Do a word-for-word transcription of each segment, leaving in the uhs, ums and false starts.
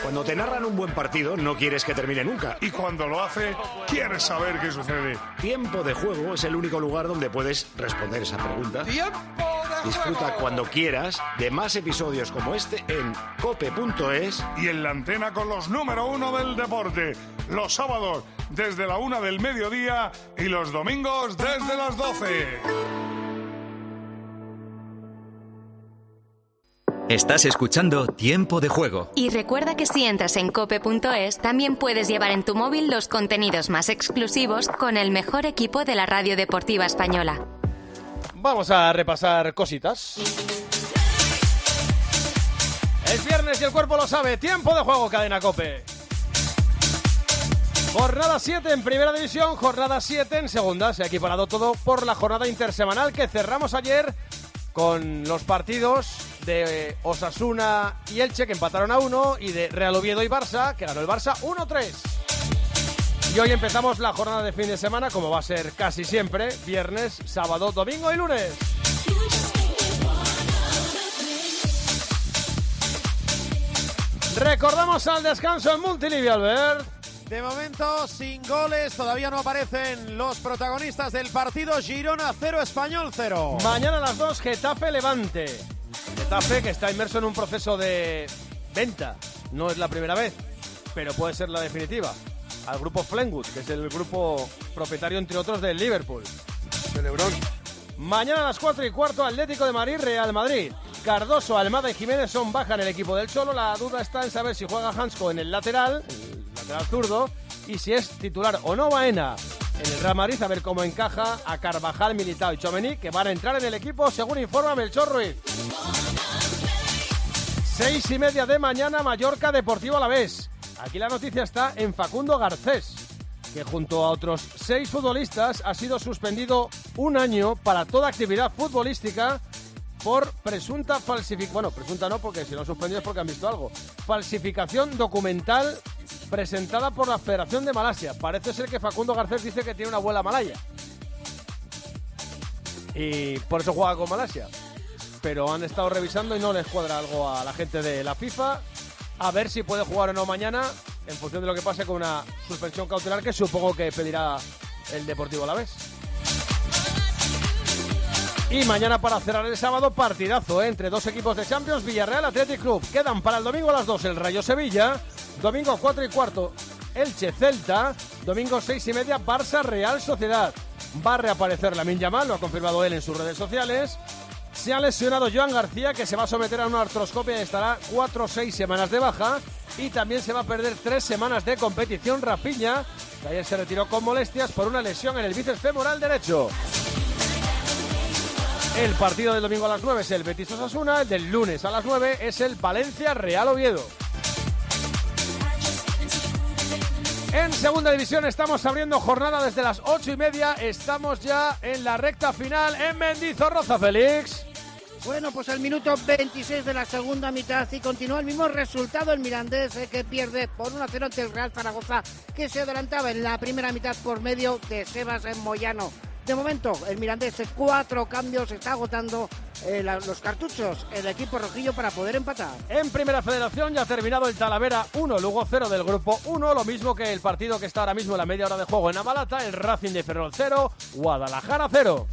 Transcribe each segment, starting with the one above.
Cuando te narran un buen partido, no quieres que termine nunca. Y cuando lo hace, quieres saber qué sucede. Tiempo de Juego es el único lugar donde puedes responder esa pregunta. ¡Tiempo de Disfruta juego! cuando quieras de más episodios como este en cope punto es. Y en la antena con los número uno del deporte. Los sábados desde la una del mediodía y los domingos desde las doce. Estás escuchando Tiempo de Juego. Y recuerda que si entras en cope punto es, también puedes llevar en tu móvil los contenidos más exclusivos con el mejor equipo de la radio deportiva española. Vamos a repasar cositas. Es viernes y el cuerpo lo sabe. Tiempo de Juego, Cadena COPE. Jornada siete en Primera División, jornada siete en Segunda. Se ha equiparado todo por la jornada intersemanal que cerramos ayer con los partidos de Osasuna y Elche, que empataron a uno, y de Real Oviedo y Barça, que ganó el Barça uno tres. Y hoy empezamos la jornada de fin de semana, como va a ser casi siempre, viernes, sábado, domingo y lunes. Recordamos al descanso en Montilivi, Albert. De momento, sin goles, todavía no aparecen los protagonistas del partido. Girona cero, Español cero. Mañana a las dos, Getafe Levante. Getafe, que está inmerso en un proceso de venta. No es la primera vez, pero puede ser la definitiva. Al grupo Fleetwood, que es el grupo propietario, entre otros, del Liverpool. De LeBron. Mañana a las cuatro y cuarto, Atlético de Madrid, Real Madrid. Cardoso, Almada y Jiménez son baja en el equipo del Cholo. La duda está en saber si juega Hansko en el lateral, el lateral zurdo, y si es titular o no Baena. En el Real Madrid, a ver cómo encaja a Carvajal, Militao y Tchouaméni, que van a entrar en el equipo, según informa Melchor Ruiz. Seis y media de mañana, Mallorca Deportivo Alavés. Aquí la noticia está en Facundo Garcés, que junto a otros seis futbolistas ha sido suspendido un año para toda actividad futbolística por presunta falsificación. Bueno, presunta no, porque si lo han suspendido es porque han visto algo. Falsificación documental presentada por la Federación de Malasia. Parece ser que Facundo Garcés dice que tiene una abuela malaya y por eso juega con Malasia. Pero han estado revisando y no les cuadra algo a la gente de la FIFA. A ver si puede jugar o no mañana, en función de lo que pase con una suspensión cautelar que supongo que pedirá el Deportivo Alavés. Y mañana, para cerrar el sábado, partidazo, ¿eh? Entre dos equipos de Champions, Villarreal Athletic Club. Quedan para el domingo a las dos el Rayo Sevilla, domingo cuatro y cuarto Elche Celta, domingo seis y media Barça Real Sociedad. Va a reaparecer Lamine Yamal, lo ha confirmado él en sus redes sociales. Se ha lesionado Joan García, que se va a someter a una artroscopia y estará cuatro o seis semanas de baja. Y también se va a perder tres semanas de competición Rafinha, que ayer se retiró con molestias por una lesión en el bíceps femoral derecho. El partido del domingo a las nueve es el Betis Osasuna, el del lunes a las nueve es el Valencia Real Oviedo. En Segunda División estamos abriendo jornada desde las ocho y media, estamos ya en la recta final en Mendizorroza, Félix. Bueno, pues el minuto veintiséis de la segunda mitad y continúa el mismo resultado. El Mirandés eh, que pierde por uno a cero ante el Real Zaragoza, que se adelantaba en la primera mitad por medio de Sebas Moyano. De momento, el Mirandés, cuatro cambios, está agotando eh, la, los cartuchos el equipo rojillo para poder empatar. En Primera Federación ya ha terminado el Talavera uno, Lugo cero del grupo uno, lo mismo que el partido que está ahora mismo en la media hora de juego en Amalata, el Racing de Ferrol cero, Guadalajara cero.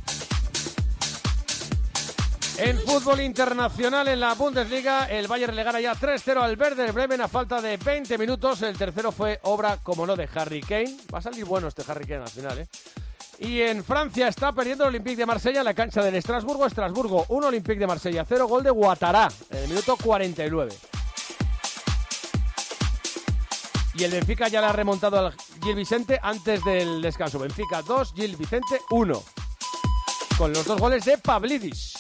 En fútbol internacional, en la Bundesliga, el Bayern le gana ya tres cero al Werder Bremen a falta de veinte minutos. El tercero fue obra, como no, de Harry Kane. Va a salir bueno este Harry Kane al final, ¿eh? Y en Francia está perdiendo el Olympique de Marsella en la cancha del Estrasburgo. Estrasburgo uno, Olympique de Marsella cero, gol de Ouattara en el minuto cuarenta y nueve. Y el Benfica ya le ha remontado al Gil Vicente antes del descanso. Benfica dos, Gil Vicente uno. Con los dos goles de Pavlidis.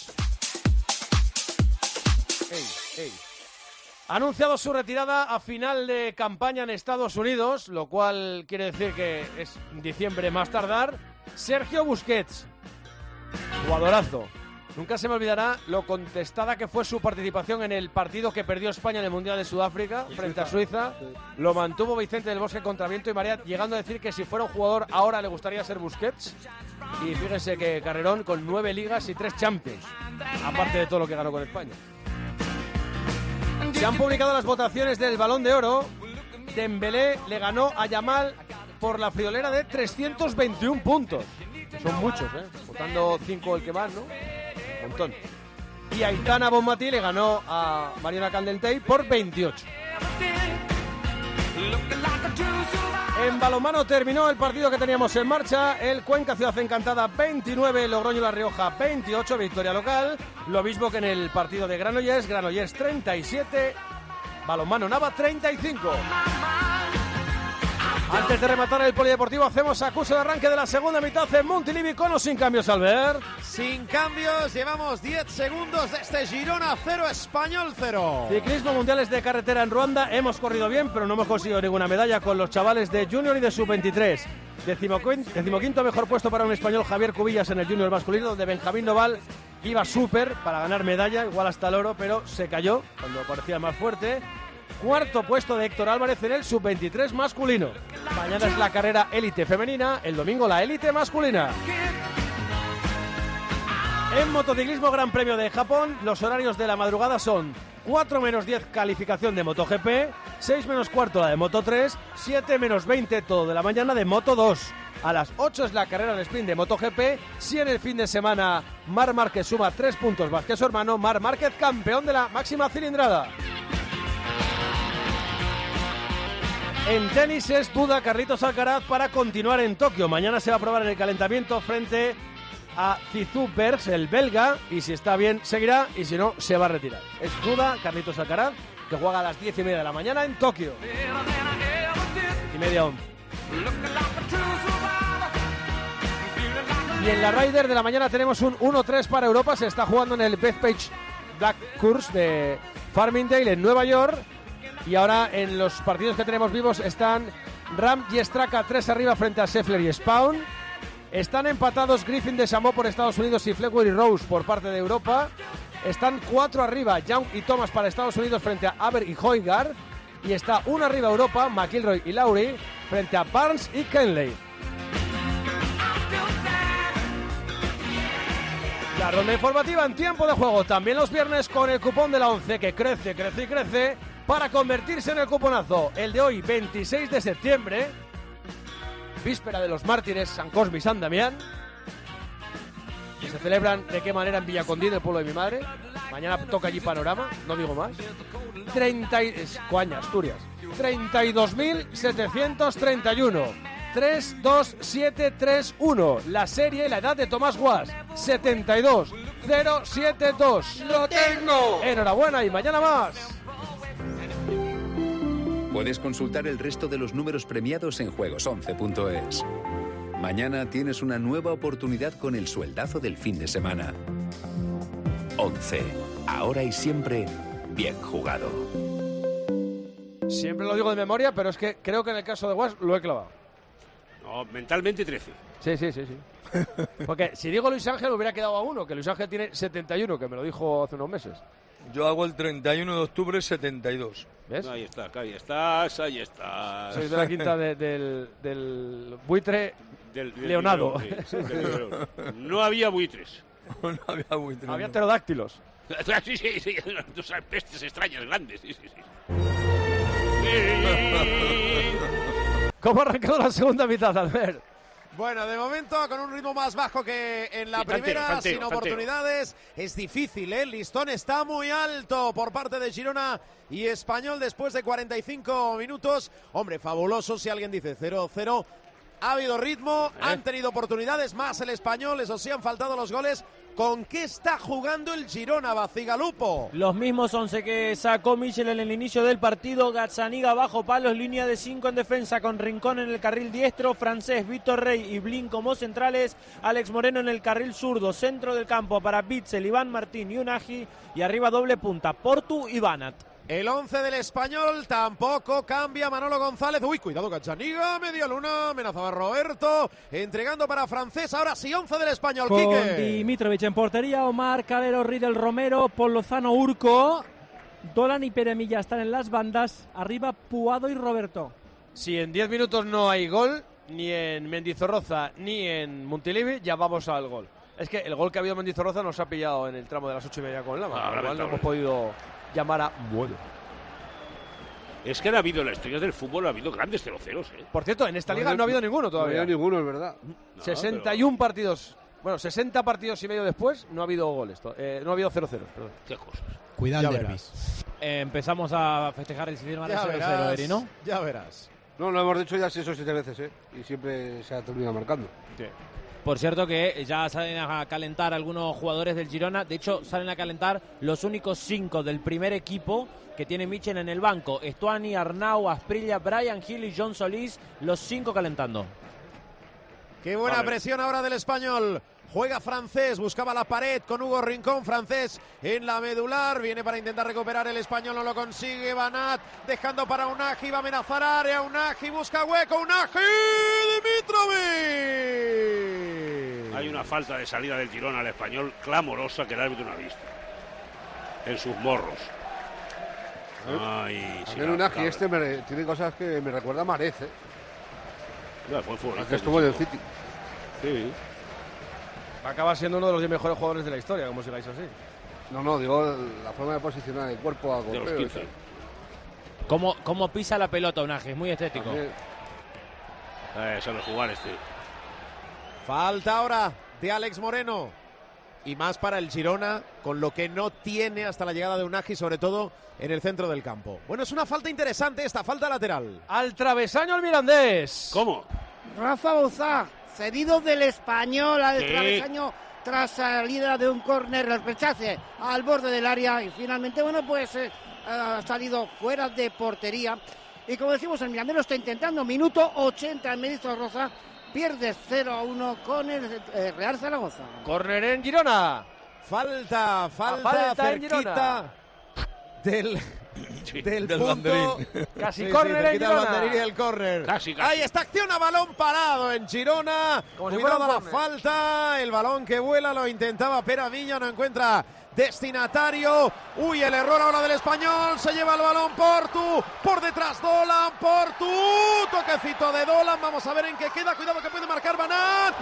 Ey, ey. Ha anunciado su retirada a final de campaña en Estados Unidos, lo cual quiere decir que es diciembre más tardar. Sergio Busquets, jugadorazo. Nunca se me olvidará lo contestada que fue su participación en el partido que perdió España en el Mundial de Sudáfrica frente a Suiza. Lo mantuvo Vicente del Bosque contra viento y marea, llegando a decir que si fuera un jugador ahora le gustaría ser Busquets. Y fíjense que carrerón con nueve ligas y tres Champions, aparte de todo lo que ganó con España. Se han publicado las votaciones del Balón de Oro. Dembélé le ganó a Yamal por la friolera de trescientos veintiún puntos. Son muchos, ¿eh? Votando cinco el que más, ¿no? Un montón. Y Aitana Bonmatí le ganó a Mariona Candentey por veintiocho. En balonmano terminó el partido que teníamos en marcha. El Cuenca Ciudad Encantada veintinueve, Logroño La Rioja veintiocho, victoria local. Lo mismo que en el partido de Granollers, Granollers treinta y siete, Balonmano Nava treinta y cinco. Antes de rematar el polideportivo, hacemos acuso de arranque de la segunda mitad en Montilivi con o sin cambios, Albert. Sin cambios, llevamos diez segundos de este Girona cero, Español cero. Ciclismo mundiales de carretera en Ruanda. Hemos corrido bien, pero no hemos conseguido ninguna medalla con los chavales de Junior y de sub veintitrés. Decimoquinto mejor puesto para un español, Javier Cubillas, en el Junior masculino, donde Benjamín Noval iba súper para ganar medalla, igual hasta el oro, pero se cayó cuando parecía más fuerte. Cuarto puesto de Héctor Álvarez en el sub veintitrés masculino. Mañana es la carrera élite femenina, el domingo la élite masculina. En motociclismo Gran Premio de Japón, los horarios de la madrugada son cuatro menos diez calificación de MotoGP, seis menos cuarto la de Moto tres, siete menos veinte todo de la mañana de Moto dos. A las ocho es la carrera de sprint de MotoGP. Si en el fin de semana Marc Márquez suma tres puntos más que su hermano, Marc Márquez campeón de la máxima cilindrada. En tenis es duda Carlitos Alcaraz para continuar en Tokio. Mañana se va a probar en el calentamiento frente a Zizou Bergs, el belga, y si está bien seguirá y si no se va a retirar. Es duda Carlitos Alcaraz, que juega a las diez y media de la mañana en Tokio. Y media once. Y en la Ryder de la mañana tenemos un uno tres para Europa. Se está jugando en el Bethpage Black Course de Farmingdale en Nueva York. Y ahora en los partidos que tenemos vivos están Ram y Straka tres arriba frente a Scheffler y Spawn. Están empatados Griffin de Samó por Estados Unidos y Fleetwood y Rose por parte de Europa. Están cuatro arriba Young y Thomas para Estados Unidos frente a Aber y Højgaard. Y está uno arriba Europa, McIlroy y Lowry frente a Barnes y Kenley. La ronda informativa en tiempo de juego también los viernes con el cupón de la once que crece, crece y crece para convertirse en el cuponazo. El de hoy, veintiséis de septiembre, víspera de los mártires San Cosme y San Damián, que se celebran de qué manera en Villacondín, el pueblo de mi madre. Mañana toca allí panorama, no digo más. treinta y... es Coaña, Asturias. treinta y dos mil setecientos treinta y uno. tres dos siete tres uno. La serie y la edad de Tomás Guas. setenta y dos cero setenta y dos. ¡Lo tengo! Enhorabuena y mañana más. Puedes consultar el resto de los números premiados en juegos once punto es. Mañana tienes una nueva oportunidad con el sueldazo del fin de semana. once. Ahora y siempre, bien jugado. Siempre lo digo de memoria, pero es que creo que en el caso de Guas lo he clavado. No, mentalmente trece. Sí, sí, sí, sí. Porque si digo Luis Ángel hubiera quedado a uno, que Luis Ángel tiene setenta y uno, que me lo dijo hace unos meses. Yo hago el treinta y uno de octubre setenta y dos. ¿Ves? Ahí está, ahí estás, ahí estás. Sois de la quinta de, del, del buitre del, del Leonardo. Leonardo, sí, del Leonardo. No había buitres. No había buitres. Había pterodáctilos. Sí, sí, sí. Dos pestes extrañas grandes. Sí, sí, sí. ¿Cómo ha arrancado la segunda mitad, Albert? Bueno, de momento con un ritmo más bajo que en la Sí, tanteo, primera, tanteo, sin tanteo. oportunidades. Es difícil, ¿eh? El listón está muy alto por parte de Girona y Español después de cuarenta y cinco minutos. Hombre, fabuloso si alguien dice cero cero. Ha habido ritmo, ¿Eh? han tenido oportunidades, más el Español, eso sí, han faltado los goles. ¿Con qué está jugando el Girona, Bacigalupo? Los mismos once que sacó Michel en el inicio del partido. Gazzaniga bajo palos, línea de cinco en defensa con Rincón en el carril diestro, Francés, Víctor Rey y Blin como centrales, Alex Moreno en el carril zurdo, centro del campo para Bitzel, Iván Martín y Unagi, y arriba doble punta, Portu y Banat. El once del Español tampoco cambia. Manolo González. Uy, cuidado, Gazzaniga. Media luna. Amenazaba a Roberto. Entregando para Francés. Ahora sí, once del Español. Con Quique. Dimitrovic en portería. Omar, Calero, Riddle, Romero, Paul Lozano, Urco. Dolan y Peremilla están en las bandas. Arriba, Puado y Roberto. Si en diez minutos no hay gol, ni en Mendizorroza ni en Montilivi, ya vamos al gol. Es que el gol que ha habido en Mendizorroza nos ha pillado en el tramo de las ocho y media con Lama. Ah, Con lo cual no lamentable. hemos podido llamar a bueno. Es que ha habido en la historia del fútbol, ha habido grandes cero ceros, ¿eh? Por cierto, en esta No liga hay- no ha habido ninguno todavía. No hay ninguno, es verdad. No, sesenta y uno partidos, bueno, sesenta partidos y medio después, no ha habido goles, to- eh, no ha habido cero cero. Perdón. Qué cosas. Cuidado Ya el derbi. verás. Eh, empezamos a festejar el sistema de Ya cero cero, verás, Eri, ¿no? ya verás. No, lo hemos dicho ya seis o siete veces, ¿eh? Y siempre se ha terminado marcando. Por cierto que ya salen a calentar algunos jugadores del Girona. De hecho, salen a calentar los únicos cinco del primer equipo que tiene Michel en el banco. Estuani, Arnau, Asprilla, Brian Hill y John Solís, los cinco calentando. Qué buena Vale. presión ahora del Español. Juega Francés, buscaba la pared con Hugo Rincón. Francés en la medular. Viene para intentar recuperar el Español, no lo consigue. Banat dejando para Unagi, va a amenazar área. Unagi busca hueco. Unagi, Dimitrovic. Hay una falta de salida del Girona al Español clamorosa que el árbitro no ha visto. En sus morros. Ay, sí, También la Unagi cabra. este me- tiene cosas que me recuerda a Marez, ¿eh? Ya, fue futbolista, Que estuvo en el chico. City. Sí. Acaba siendo uno de los diez mejores jugadores de la historia, como sigáis así. No, no, digo la forma de posicionar el cuerpo a De los golpeo. quince. ¿Cómo, cómo pisa la pelota Unagi? Es muy estético. También. Eh, sabe jugar este. Falta ahora de Alex Moreno. Y más para el Girona, con lo que no tiene hasta la llegada de Unagi, sobre todo en el centro del campo. Bueno, es una falta interesante esta, falta lateral. Al travesaño el Mirandés. ¿Cómo? Rafa Bouzá, cedido del Español al Sí. travesaño tras salida de un córner, el rechace al borde del área y finalmente, bueno, pues eh, ha salido fuera de portería. Y como decimos, el Mirandés lo está intentando. Minuto ochenta, el Ministro Rosa pierde cero a uno con el eh, Real Zaragoza. Córner en Girona. Falta, falta, falta en cerquita Girona. del, Sí. del, del punto. banderín. Casi Sí, sí, córner en cerquita del Girona. banderín y el córner. Casi, casi. Ahí está, acción a balón parado en Girona. Como si Cuidado fuera la un córner. falta. El balón que vuela lo intentaba Pera Villa, no encuentra destinatario. Uy, el error ahora del Español. Se lleva el balón Portu. Por detrás Dolan. Portu. Toquecito de Dolan. Vamos a ver en qué queda. Cuidado que puede marcar Banat.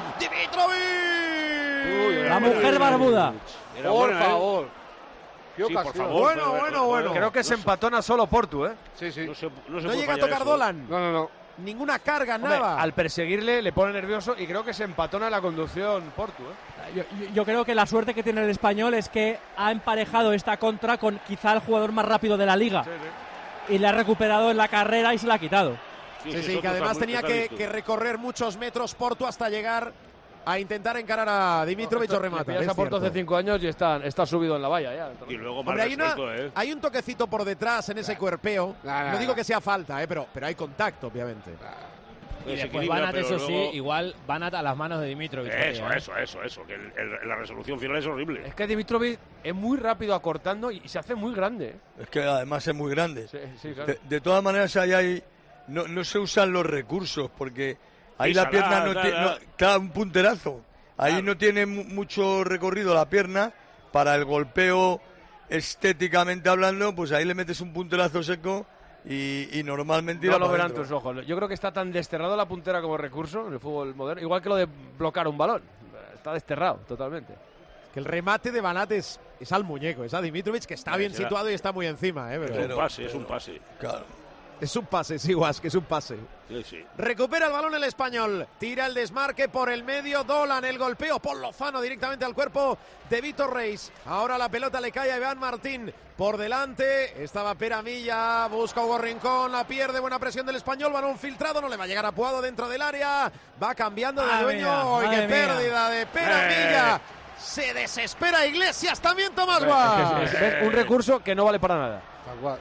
Dimitrovic. La mujer barbuda. Era Por buena, ¿eh? favor. Qué Sí, por ocasión. favor. Bueno, pero- bueno, pero- bueno. Creo que no se se- empatona solo Portu, ¿eh? Sí, sí. No, se, no, se No puede llega a fallar tocar eso, ¿eh? Dolan. No, no, no. Ninguna carga, Hombre, nada. al perseguirle le pone nervioso y creo que se empatona la conducción Portu, ¿eh? Yo, yo- yo creo que la suerte que tiene el Español es que ha emparejado esta contra con quizá el jugador más rápido de la liga. Y le ha recuperado en la carrera y se la ha quitado. Sí, sí, sí, eso que además está muy- tenía está que, visto. que recorrer muchos metros Portu hasta llegar a intentar encarar a Dimitrovic o Le remata. pillas es a Portu cierto. hace cinco años y está, está subido en la valla ya. Y luego mal Hombre, hay, una- resuelto, ¿eh? hay un toquecito por detrás en ese cuerpeo. Nah, nah, no digo nah. que sea falta, eh, pero, pero hay contacto, obviamente. Y después Desequilibra, Banat, pero eso luego- sí, igual Banat a las manos de Dimitrovic. Eso, ¿eh? eso, eso, eso. Que el- el- la resolución final es horrible. Es que Dimitrovic es muy rápido acortando y se hace muy grande. ¿eh? Es que además es muy grande. Sí, sí, claro. De, de todas maneras, ahí hay, no, no se usan los recursos porque ahí la Písala, pierna no da, tiene. da. No, claro, un punterazo. Ahí Claro. no tiene mu- mucho recorrido la pierna para el golpeo estéticamente hablando, pues ahí le metes un punterazo seco y, y normalmente irá No lo para verán dentro. tus ojos. Yo creo que está tan desterrado la puntera como recurso en el fútbol moderno, igual que lo de bloquear un balón. Está desterrado totalmente. Que el remate de Banat es, es al muñeco, es a Dimitrovic, que está Sí, bien será- situado y está muy encima. Eh, pero- Es un pase, es un pase. Claro. Es un pase, sí, Guas, que es un pase. Sí, sí. Recupera el balón el Español. Tira el desmarque por el medio. Dolan el golpeo. Paul Lozano directamente al cuerpo de Víctor Reis. Ahora la pelota le cae a Iván Martín. Por delante estaba Pera Milla. Busca Hugo Rincón. La pierde. Buena presión del Español. Balón filtrado. No le va a llegar a Puado dentro del área. Va cambiando de Madre dueño. mía, ¡Y qué madre mía. pérdida de Pera Eh. Milla! Se desespera Iglesias. También Tomás Es, Guas. que es- es- es un recurso que no vale para nada. Tal cual.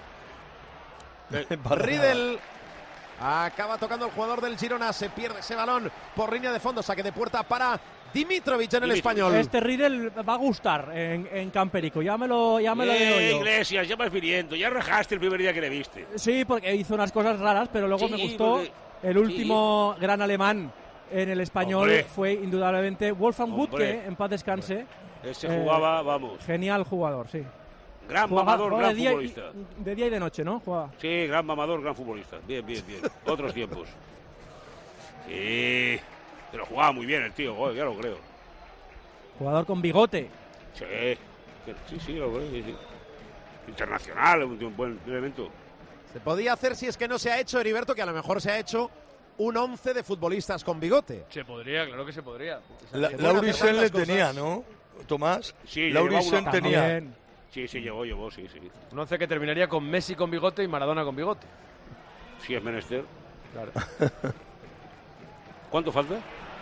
Riddle acaba tocando el jugador del Girona, se pierde ese balón por línea de fondo, saque de puerta para Dimitrovic en el Dimitrovic. Español. Este Riddle va a gustar en, en Camperico, ya me lo, ya me lo digo Eh, yo. Iglesias, ya vas viniendo. Ya rajaste el primer día que le viste. Sí, porque hizo unas cosas raras, pero luego Sí, me gustó. porque- El último gran alemán en el Español Hombre. fue indudablemente Wolfgang Hombre. Wuttke, en paz descanse. Ese Eh, jugaba, vamos. Genial jugador, sí. Gran Jugaba- mamador, jugaba gran de, día y, futbolista. de día y de noche, ¿no? Jugaba. Sí, gran mamador, gran futbolista. Bien, bien, bien. Otros tiempos. Sí. Pero jugaba muy bien el tío, joder, ya lo creo. Jugador con bigote. Sí. Sí, sí, lo creo. Sí, sí. Internacional, un, un buen elemento. Se podía hacer si es que no se ha hecho, Heriberto, que a lo mejor se ha hecho un once de futbolistas con bigote. Se podría, claro que se podría. La, Laurisen le tenía, ¿no, Tomás? Sí, Laurisen tenía. También. Sí, sí, llegó, llegó, sí, sí. Un once que terminaría con Messi con bigote y Maradona con bigote. Sí, es menester. Claro. ¿Cuánto falta?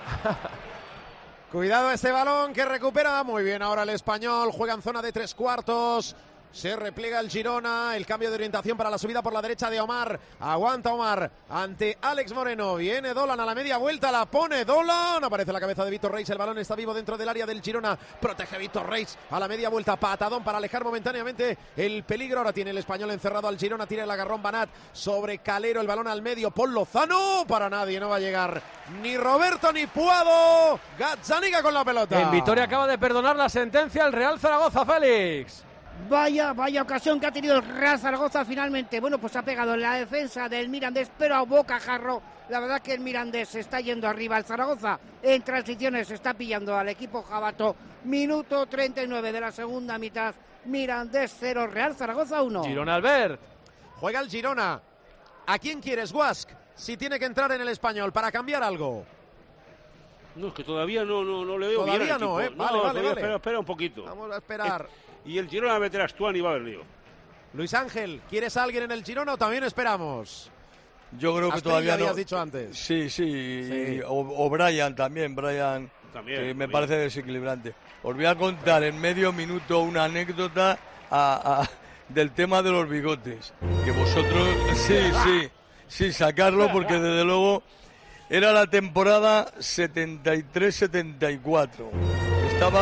Cuidado ese balón que recupera muy bien ahora el Español. Juega en zona de tres cuartos. Se repliega el Girona, el cambio de orientación para la subida por la derecha de Omar. Aguanta Omar ante Alex Moreno. Viene Dolan a la media vuelta, la pone Dolan. Aparece la cabeza de Víctor Reis, el balón está vivo dentro del área del Girona. Protege Víctor Reis a la media vuelta. Patadón para alejar momentáneamente el peligro. Ahora tiene el Español encerrado al Girona. Tira el agarrón Banat sobre Calero, el balón al medio. Paul Lozano, para nadie, no va a llegar ni Roberto ni Puado. Gazzaniga con la pelota. En Vitoria acaba de perdonar la sentencia el Real Zaragoza, Félix. Vaya, vaya ocasión que ha tenido el Real Zaragoza finalmente. Bueno, pues ha pegado en la defensa del Mirandés, pero a bocajarro. La verdad que el Mirandés se está yendo arriba. El Zaragoza en transiciones se está pillando al equipo jabato. Minuto treinta y nueve de la segunda mitad. Mirandés cero, Real Zaragoza uno. Girona Albert. Juega el Girona. ¿A quién quieres, Guask? Si tiene que entrar en el Español para cambiar algo. No, es que todavía no, no, no le veo todavía bien al no, equipo. ¿eh? Vale, no, vale, vale. Espera, espera un poquito. Vamos a esperar. Eh, y el Girona va a meter a Astuani y va a haber lío. Luis Ángel, ¿quieres a alguien en el Girona o también esperamos? Yo creo que Astuani todavía lo no. habías dicho antes. Sí, sí. Sí. O, o Brian también, Brian. También, que me también. parece desequilibrante. Os voy a contar en medio minuto una anécdota a- a- del tema de los bigotes. Que vosotros, sí, sí, sí, sacarlo porque desde luego era la temporada setenta y tres setenta y cuatro. Estaba,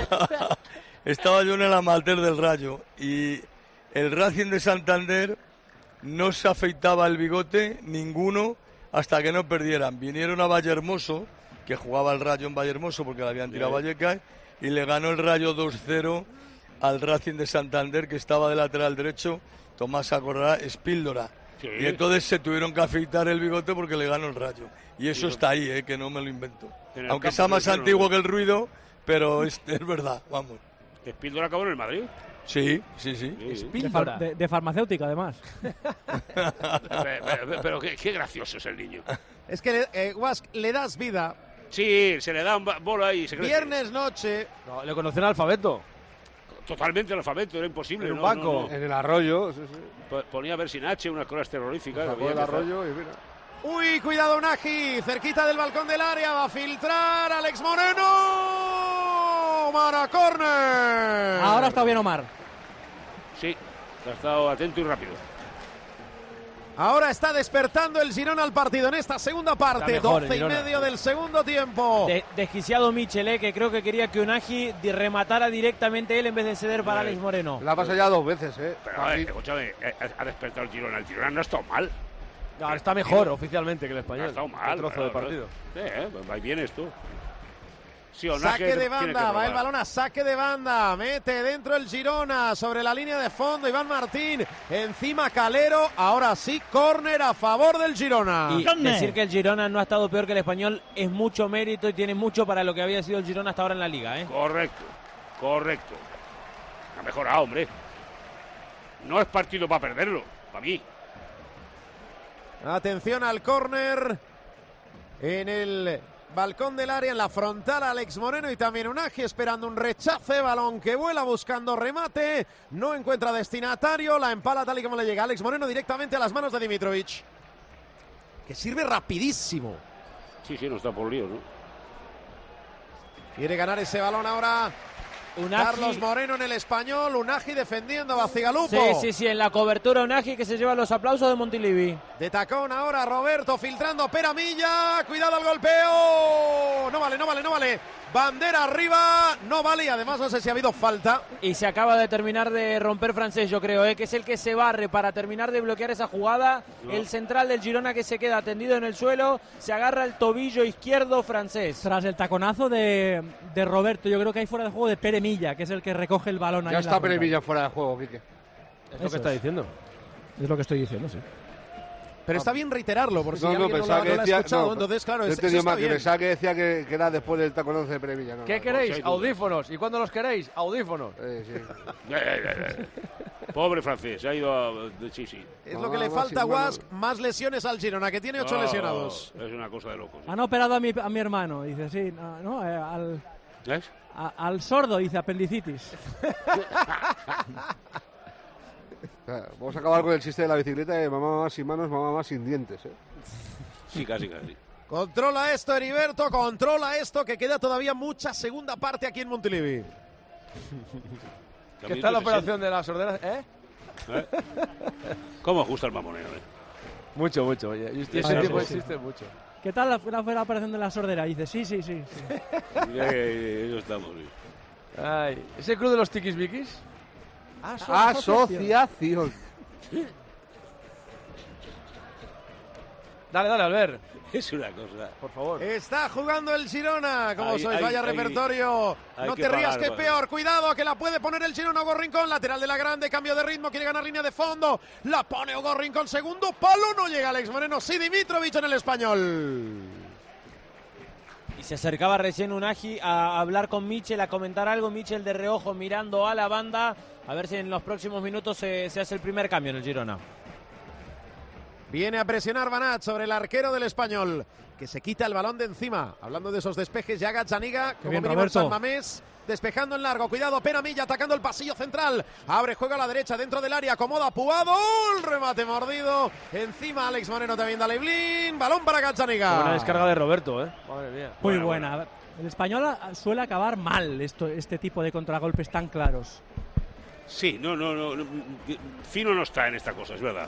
estaba yo en el amateur del Rayo y el Racing de Santander no se afeitaba el bigote ninguno hasta que no perdieran. Vinieron a Vallehermoso, que jugaba el Rayo en Vallehermoso porque le habían tirado a Vallecas, y le ganó el Rayo dos cero al Racing de Santander, que estaba de lateral derecho, Tomás acordará, Espíldora. Sí. Y entonces se tuvieron que afeitar el bigote porque le ganó el Rayo. Y eso Sí, está ahí, eh, que no me lo invento. En el Aunque campo sea más del antiguo Girona. que el ruido, pero es, es verdad, vamos. ¿Espíldora acabó en el Madrid? Sí, sí, sí. Sí. De, far- de- de farmacéutica, además. pero pero- pero qué, qué gracioso es el niño. Es que, eh, Guask, le das vida. Sí, se le da un ba- bola y se crece. Viernes noche. No, le conocen alfabeto. Totalmente el alfabeto, era imposible. En un no, banco. no, no. En el arroyo, sí, sí. Po- Ponía Bersinache, unas cosas terroríficas. Sacó había el que hacer. arroyo y mira. Uy, cuidado Nagy, cerquita del balcón del área, va a filtrar Alex Moreno. Mara córner. Ahora está bien Omar. Sí, ha estado atento y rápido. Ahora está despertando el Girona al partido en esta segunda parte, Está mejor el doce y Girona. medio del segundo tiempo. De- desquiciado Michel, eh, que creo que quería que Unagi di- rematara directamente él en vez de ceder para Eh, Alex Moreno. La pasa ya dos veces, ¿eh? Pero, a ver, escúchame, eh, ha despertado el Girona. El Girona no ha estado mal. No, ahora está mejor oficialmente que el No ha español. estado Qué mal. trozo pero- de partido. pero- Eh, pues va bien esto. Sí, Onaje Saque de tiene que banda, va probar. el balón a saque de banda, mete dentro el Girona, sobre la línea de fondo Iván Martín, encima Calero, ahora sí, córner a favor del Girona. Y decir que el Girona no ha estado peor que el español es mucho mérito y tiene mucho para lo que había sido el Girona hasta ahora en la liga, ¿eh? Correcto, correcto. Ha mejorado, hombre. No es partido para perderlo, para mí. Atención al córner en el balcón del área, en la frontal Alex Moreno y también Unagi esperando un rechace, balón que vuela buscando remate, no encuentra destinatario, la empala tal y como le llega Alex Moreno directamente a las manos de Dimitrovic, que sirve rapidísimo. Sí, sí, no está por lío, ¿no? Quiere ganar ese balón ahora Unagi. Carlos Moreno en el español, Unagi defendiendo a Bacigalupo. Sí, sí, sí, en la cobertura Unagi que se lleva los aplausos de Montilivi. De tacón ahora Roberto filtrando Peramilla, cuidado al golpeo, no vale, no vale, no vale, bandera arriba, no vale y además no sé si ha habido falta. Y se acaba de terminar de romper Francés, yo creo, ¿eh? Que es el que se barre para terminar de bloquear esa jugada. No. El central del Girona que se queda tendido en el suelo, se agarra el tobillo izquierdo Francés. Tras el taconazo de, de Roberto, yo creo que hay fuera de juego de Pere Milla, que es el que recoge el balón ahí Ya en la está frontal. Perevilla fuera de juego, Quique. Es lo Eso que está es. diciendo. Es lo que estoy diciendo, sí. Pero está bien reiterarlo, por si No, no, alguien no, pensaba lo, que no lo ha decía. escuchado, no, entonces claro, yo es, eso entendí está mal, que bien. pensaba que decía que, que era después del taconazo de Perevilla. No, ¿Qué no, queréis? sí, duda. Audífonos. ¿Y cuándo los queréis? Audífonos. Eh, sí. Eh, eh, eh, Pobre francés, se ha ido a... Sí, sí. Es lo que le falta a Guas, más lesiones al Girona, que tiene ocho No, lesionados. Es una cosa de locos. Han operado a mi, a mi hermano, dice, sí, no, no, eh, al, ¿Ves? a- al sordo, dice, apendicitis. O sea, vamos a acabar con el chiste de la bicicleta de mamá más sin manos, mamá más sin dientes, ¿eh? Sí, casi, casi. Controla esto, Heriberto, controla esto, que queda todavía mucha segunda parte aquí en Montilivi. ¿Qué tal la operación de la sordera? ¿Eh? ¿Eh? ¿Cómo ajusta el mamoneo, eh? Mucho, mucho. Oye. Y ese Vale, tipo sí, sí. existe mucho. ¿Qué tal la, la, fue la operación de la sordera? Dice, sí, sí, sí. sí. Ya que eso estamos, sí. Ay, ¿es el club de los tiquisbiquis? Asociación. Dale, dale, Albert. Es una cosa. Por favor. Está jugando el Girona. Como Ay, sois, ay, vaya ay, repertorio. hay No que te rías, pagar, que vale. peor. Cuidado, que la puede poner el Girona. Hugo Rincón, lateral de la grande. Cambio de ritmo, quiere ganar línea de fondo. La pone Hugo Rincón, segundo palo. No llega Alex Moreno. Sí, Dimitrovic en el Español. Y se acercaba recién Unagi a hablar con Michel, a comentar algo. Michel de reojo mirando a la banda. A ver si en los próximos minutos se, se hace el primer cambio en el Girona. Viene a presionar Banat sobre el arquero del Español, que se quita el balón de encima. Hablando de esos despejes, ya Gazzaniga, como bien, mínimo el Roberto. San Mamés, despejando en largo. Cuidado, Peramilla atacando el pasillo central. Abre juego a la derecha, dentro del área, acomoda Puado. El remate mordido. Encima Alex Moreno también da Leblin. Balón para Gazzaniga. Buena descarga de Roberto, ¿eh? Madre mía. Muy Buena, buena. buena. El español a- suele acabar mal esto, este tipo de contragolpes tan claros. Sí, no, no, no, no, fino no está en esta cosa, es verdad.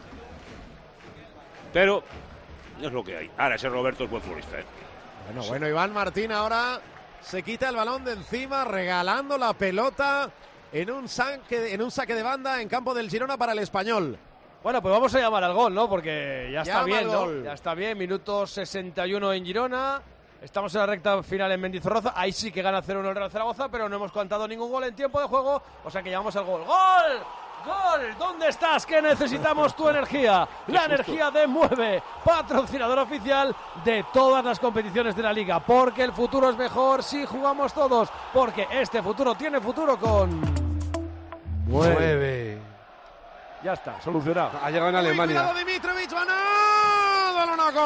Pero es lo que hay. Ahora ese Roberto es buen futbolista, ¿eh? Bueno, bueno, Iván Martín ahora se quita el balón de encima, regalando la pelota en un saque, en un saque de banda en campo del Girona para el Español. Bueno, pues vamos a llamar al gol, ¿no? Porque ya está Llama bien, al ¿no? gol. Ya está bien, minuto sesenta y uno en Girona. Estamos en la recta final en Mendizorroza. Ahí sí que gana cero uno el Real Zaragoza, pero no hemos contado ningún gol en tiempo de juego. O sea que llamamos al gol. ¡Gol! ¡Gol! ¿Dónde estás? Que necesitamos tu energía. La energía de Mueve, patrocinador oficial de todas las competiciones de la Liga. Porque el futuro es mejor si jugamos todos. Porque este futuro tiene futuro con... Mueve. Ya está, solucionado. Ha llegado en Uy, Alemania. cuidado, Dimitrovic, Banat, balón a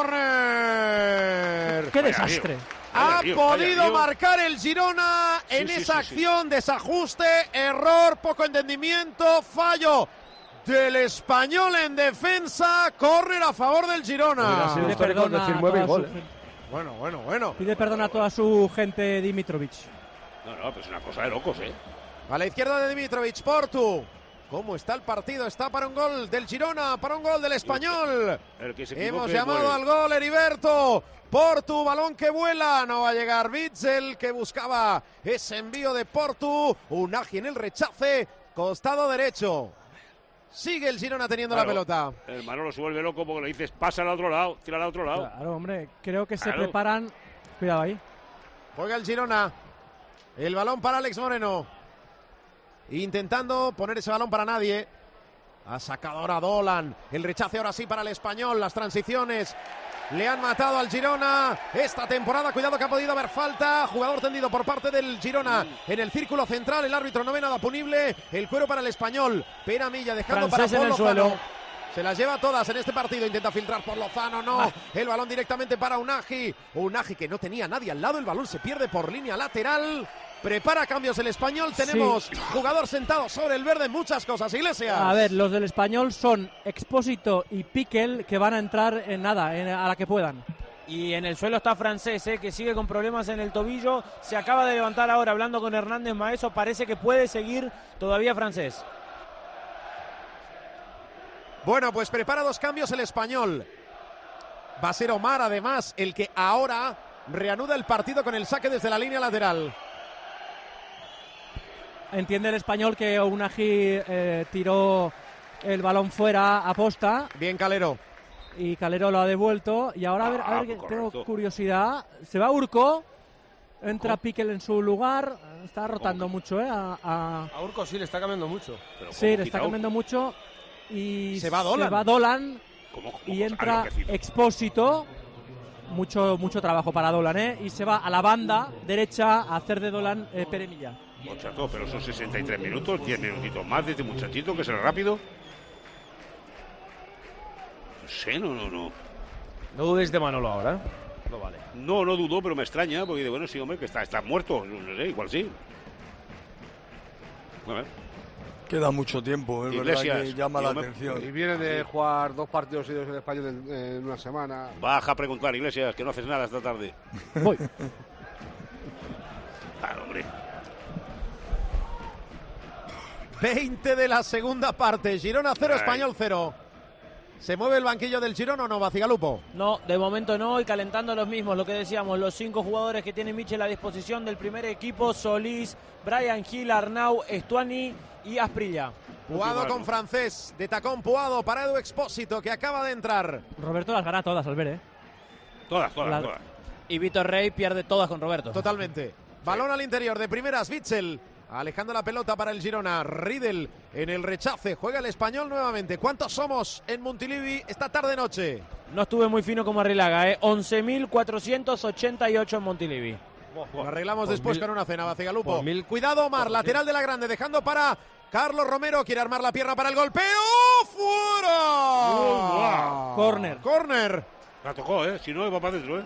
córner. ¡Qué desastre! Ha Vaya lío, podido vaya lío. marcar el Girona en Sí, sí, esa sí, sí. acción, desajuste, error, poco entendimiento, fallo del Español en defensa, córner a favor del Girona. Hubiera sido Pide histórico perdón a decir mueve y toda gol, su ¿eh? gente. Bueno, bueno, bueno. Pide perdón a toda su gente Dimitrovic. No, no, pues es una cosa de locos, ¿eh? A la izquierda de Dimitrovic, Portu. ¿Cómo está el partido? Está para un gol del Girona, para un gol del Español. El que se equivoque, Hemos llamado muere. al gol, Heriberto. Portu, balón que vuela. No va a llegar Witzel, que buscaba ese envío de Portu. Unagi en el rechace, costado derecho. Sigue el Girona teniendo Claro, la pelota. El Manolo se vuelve loco porque le dices, pasa al otro lado, tira al otro lado. Claro, hombre, creo que se Claro. preparan. Cuidado ahí. Juega el Girona. El balón para Alex Moreno. Intentando poner ese balón para nadie. Ha sacado ahora Dolan. El rechace ahora sí para el Español. Las transiciones le han matado al Girona esta temporada. Cuidado que ha podido haber falta. Jugador tendido por parte del Girona en el círculo central. El árbitro no ve nada punible. El cuero para el Español. Peramilla dejando Francés para en Paul el Lozano. suelo. Se las lleva todas en este partido. Intenta filtrar por Lozano. No. Ah. El balón directamente para Unagi. Unagi que no tenía nadie al lado. El balón se pierde por línea lateral. Prepara cambios el Español. Tenemos Sí. jugador sentado sobre el verde. Muchas cosas. Iglesias. A ver, los del español son Expósito y Piquel, que van a entrar en nada, en- a la que puedan. Y en el suelo está Francés, ¿eh? Que sigue con problemas en el tobillo. Se acaba de levantar ahora hablando con Hernández Maeso. Parece que puede seguir todavía Francés. Bueno, pues prepara dos cambios el Español. Va a ser Omar, además, el que ahora reanuda el partido con el saque desde la línea lateral. Entiende el español que Unagi eh, tiró el balón fuera a posta. Bien, Calero. Y Calero lo ha devuelto. Y ahora, a ver, a ver, que tengo curiosidad. Se va Urco. Entra Piquel en su lugar. Está rotando mucho, ¿eh? A, a- A Urco sí le está cambiando mucho. Sí, le está cambiando mucho. Y Se va Dolan. Se va Dolan ¿Cómo- cómo y se ha entra enloquecido? Expósito. Mucho, mucho trabajo para Dolan, ¿eh? Y se va a la banda derecha a hacer de Dolan eh, Peremilla. Chato, pero son sesenta y tres minutos, diez minutitos más de este muchachito que es el rápido. No sé, no, no, no. No dudes de Manolo ahora. No vale. No, no dudo, pero me extraña, porque bueno, sí, hombre, que está, está muerto. No sé, igual sí. A ver. Queda mucho tiempo, es Iglesias, verdad que llama la me... atención. Y viene de jugar dos partidos seguidos en Español en, en una semana. Baja a preguntar, Iglesias, que no haces nada esta tarde. Voy. Claro, hombre. veinte de la segunda parte. Girona cero, Español cero. ¿Se mueve el banquillo del Girona o no, Bacigalupo? No, de momento no, y calentando los mismos, lo que decíamos, los cinco jugadores que tiene Michel a disposición del primer equipo: Solís, Bryan Gil, Arnau, Estuani y Asprilla. Puado con francés, de tacón Puado para Edu Expósito, que acaba de entrar. Roberto las gana todas, Albert, ¿eh? Todas, todas, La... todas. Y Víctor Rey pierde todas con Roberto. Totalmente. Balón sí. Al interior de primeras, Witsel. Alejando la pelota para el Girona. Riedel en el rechace. Juega el Español nuevamente. ¿Cuántos somos en Montilivi esta tarde-noche? No estuve muy fino como Arrilaga, ¿eh? once mil cuatrocientos ochenta y ocho en Montilivi. Lo arreglamos por después mil, con una cena, Bacigalupo. Mil, Cuidado, Omar. Lateral mil. De la grande. Dejando para Carlos Romero. Quiere armar la pierna para el golpeo. ¡Fuera! Oh, wow. Corner. Corner. La tocó, ¿eh? Si no, va para adentro, ¿eh?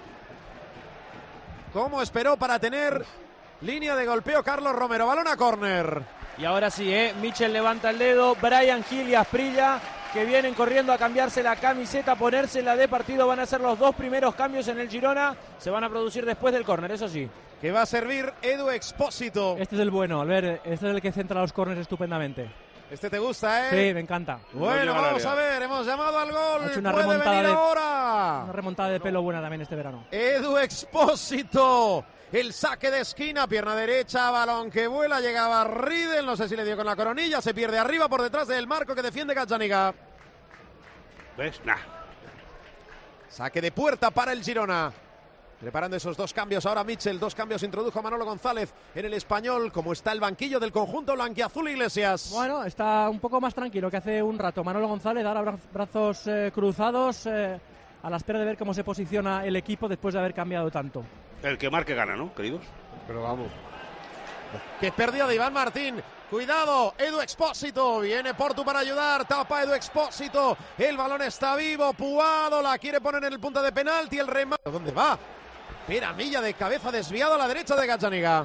¿Cómo esperó para tener... línea de golpeo Carlos Romero, balón a córner. Y ahora sí, ¿eh? Michel levanta el dedo, Bryan Gil y Asprilla, que vienen corriendo a cambiarse la camiseta, ponérsela de partido. Van a ser los dos primeros cambios en el Girona. Se van a producir después del córner, eso sí. Que va a servir Edu Expósito. Este es el bueno, Albert. Este es el que centra los córneres estupendamente. Este te gusta, ¿eh? Sí, me encanta. Bueno, no vamos a ver, hemos llamado al gol. Ha hecho una Puede remontada venir de, ahora. Una remontada de pelo buena también este verano. Edu Expósito. El saque de esquina, pierna derecha, balón que vuela, llegaba Riedel, no sé si le dio con la coronilla, se pierde arriba por detrás del marco que defiende Gazzaniga. ¿Ves? Nah. Saque de puerta para el Girona. Preparando esos dos cambios ahora Michel, dos cambios introdujo Manolo González en el Español. Como está el banquillo del conjunto blanquiazul, Iglesias. Bueno, está un poco más tranquilo que hace un rato Manolo González, ahora brazos eh, cruzados, eh, a la espera de ver cómo se posiciona el equipo después de haber cambiado tanto. El que marque gana, ¿no, queridos? Pero vamos. Que pérdida de Iván Martín. Cuidado, Edu Expósito. Viene Portu para ayudar. Tapa Edu Expósito. El balón está vivo. Puado la quiere poner en el punto de penalti. El remate. ¿Dónde va? Piramilla de cabeza desviado a la derecha de Gazzaniga.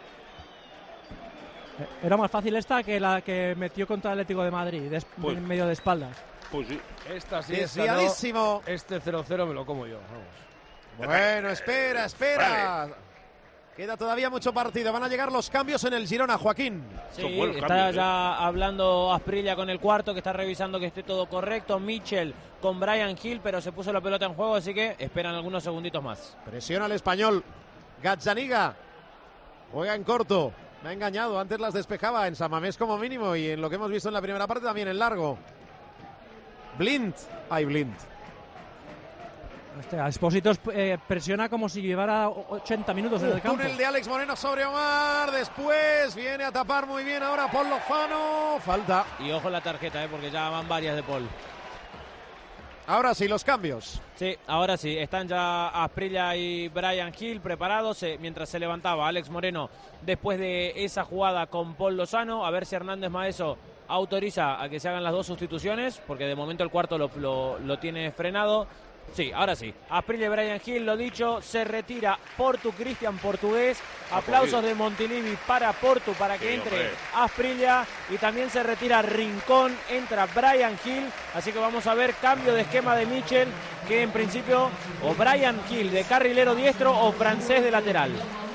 Era más fácil esta que la que metió contra el Atlético de Madrid, des, pues, en medio de espaldas. Pues sí. Esta sí, desviadísimo. Esta no. Este cero cero me lo como yo. Vamos. Bueno, espera, espera. Vale. Queda todavía mucho partido. Van a llegar los cambios en el Girona, Joaquín. Sí, está cambios, ya ¿eh? hablando Asprilla con el cuarto, que está revisando que esté todo correcto. Michel con Bryan Gil, pero se puso la pelota en juego, así que esperan algunos segunditos más. Presiona al Español. Gazzaniga juega en corto. Me ha engañado, antes las despejaba en San Mamés como mínimo y en lo que hemos visto en la primera parte también en largo. Blind. Ay, Blind. Este Expósito eh, presiona como si llevara ochenta minutos en el campo. Túnel de Alex Moreno sobre Omar. Después viene a tapar muy bien ahora Paul Lozano. Falta. Y ojo la tarjeta, eh, porque ya van varias de Paul. Ahora sí, los cambios. Sí, ahora sí. Están ya Asprilla y Bryan Gil preparados. Eh, mientras se levantaba Alex Moreno después de esa jugada con Paul Lozano. A ver si Hernández Maeso autoriza a que se hagan las dos sustituciones, porque de momento el cuarto lo, lo, lo tiene frenado. Sí, ahora sí. Asprilla y Bryan Gil, lo dicho, se retira Portu, Cristian Portugués. Aplausos de Montilivi para Portu para que sí, entre hombre. Asprilla. Y también se retira Rincón, entra Bryan Gil. Así que vamos a ver cambio de esquema de Michel, que en principio o Bryan Gil de carrilero diestro o Francés de lateral.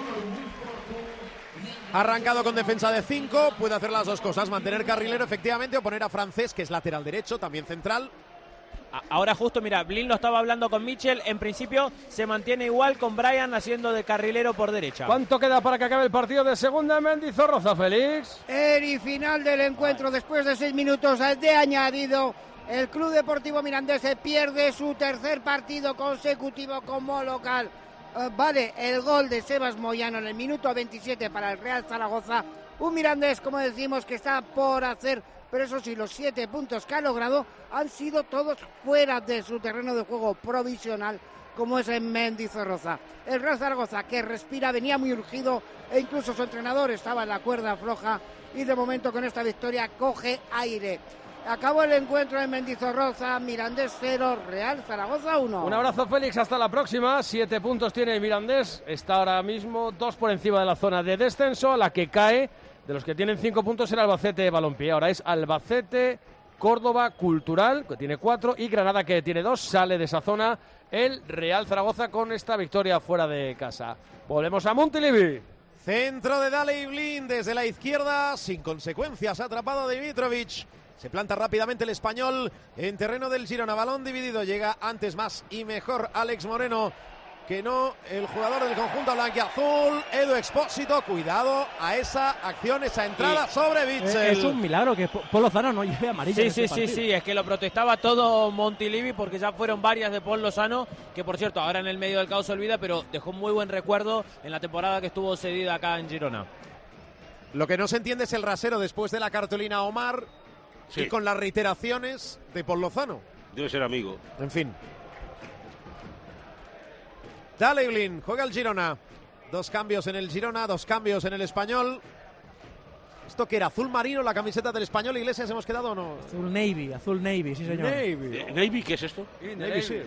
Arrancado con defensa de cinco, puede hacer las dos cosas, mantener carrilero efectivamente o poner a Francés, que es lateral derecho, también central. Ahora justo, mira, Blin lo estaba hablando con Michel. En principio se mantiene igual con Bryan haciendo de carrilero por derecha. ¿Cuánto queda para que acabe el partido de segunda en Mendizorroza, Félix? El y final del encuentro después de seis minutos de añadido. El Club Deportivo Mirandés pierde su tercer partido consecutivo como local. Uh, vale el gol de Sebas Moyano en el minuto veintisiete para el Real Zaragoza. Un Mirandés, como decimos, que está por hacer pero eso sí, los siete puntos que ha logrado han sido todos fuera de su terreno de juego provisional, como es en Mendizorroza. El Real Zaragoza, que respira, venía muy urgido e incluso su entrenador estaba en la cuerda floja y de momento con esta victoria coge aire. Acabó el encuentro en Mendizorroza, Mirandés cero, Real Zaragoza uno. Un abrazo, Félix, hasta la próxima. Siete puntos tiene el Mirandés, está ahora mismo dos por encima de la zona de descenso, a la que cae, de los que tienen cinco puntos, el Albacete Balompié. Ahora es Albacete, Córdoba Cultural, que tiene cuatro, y Granada, que tiene dos. Sale de esa zona el Real Zaragoza con esta victoria fuera de casa. Volvemos a Montilivi. Centro de Daley Blind desde la izquierda, sin consecuencias, atrapado Dimitrovic. Se planta rápidamente el español en terreno del Girona. Balón dividido, llega antes más y mejor Alex Moreno que no el jugador del conjunto blanquiazul, Edu Expósito. Cuidado a esa acción, esa entrada sí. sobre Bitzel. Es un milagro que Paul Lozano no lleve amarilla. Sí, en sí, este sí, partido. sí, es que lo protestaba todo Montilivi porque ya fueron varias de Paul Lozano, que por cierto ahora en el medio del caos se olvida, pero dejó un muy buen recuerdo en la temporada que estuvo cedida acá en Girona. Lo que no se entiende es el rasero después de la cartulina a Omar, sí. y con las reiteraciones de Paul Lozano. Debe ser amigo. En fin. Daley Blind juega el Girona. Dos cambios en el Girona, dos cambios en el Español. ¿Esto que era? ¿Azul marino la camiseta del Español? ¿Iglesias hemos quedado o no? Azul Navy, azul Navy, sí señor. Navy. Eh, ¿Navy qué es esto? Navy, sí.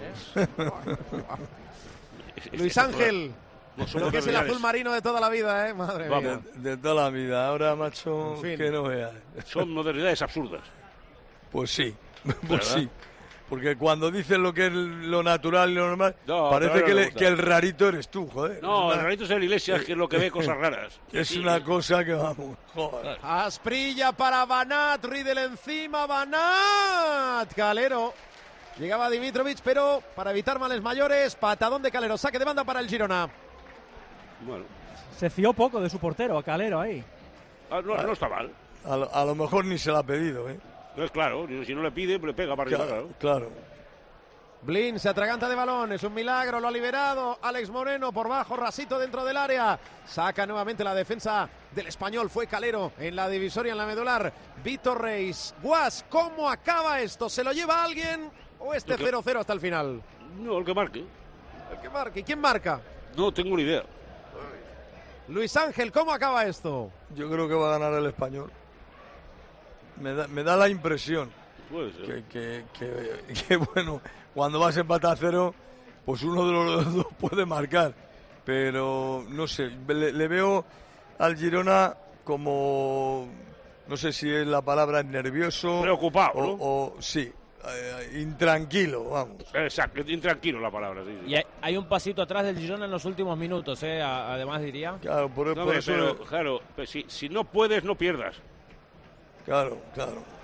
Luis Ángel. No, Lo que es el azul marino de toda la vida, ¿eh? Madre Vamos, mía. de, de toda la vida. Ahora, macho, En fin. que no veas. Son modernidades absurdas. Pues sí, pues ¿verdad? sí. Porque cuando dicen lo que es lo natural y lo normal, No, parece pero que, no me le- gusta. que el rarito eres tú, joder. No, Es el una- rarito es el Iglesias, que es lo que ve cosas raras. Es Sí, una cosa que vamos, joder. Asprilla para Banat, Riedel encima, Banat. Calero. Llegaba Dimitrovic, pero para evitar males mayores, patadón de Calero, saque de banda para el Girona. Bueno, Se fió poco de su portero, a Calero ahí. ah, no, no está mal. A lo, a lo mejor ni se la ha pedido, ¿eh? No es claro, si no le pide, le pega para arriba. Claro, Claro. claro. Blin se atraganta de balón, es un milagro, lo ha liberado Alex Moreno por bajo, rasito dentro del área. Saca nuevamente la defensa del Español, fue Calero en la divisoria, en la medular. Víctor Reis, Guas, ¿cómo acaba esto? ¿Se lo lleva alguien o este Lo que- cero cero hasta el final? No, el que marque. El que marque, ¿quién marca? No tengo ni idea. Luis Ángel, ¿cómo acaba esto? Yo creo que va a ganar el Español. Me da, me da la impresión Puede ser. que, que, que, que, bueno, cuando vas a empatar a cero, pues uno de los dos puede marcar. Pero, no sé, le, le veo al Girona como, no sé si es la palabra nervioso. Preocupado, o, ¿no? o sí, eh, intranquilo, vamos. Exacto, intranquilo la palabra. Sí, sí. Y hay, hay un pasito atrás del Girona en los últimos minutos, ¿eh? A- además diría. Claro, por, No, por hombre, eso. pero, claro, pues si, si no puedes, no pierdas. Claro, claro.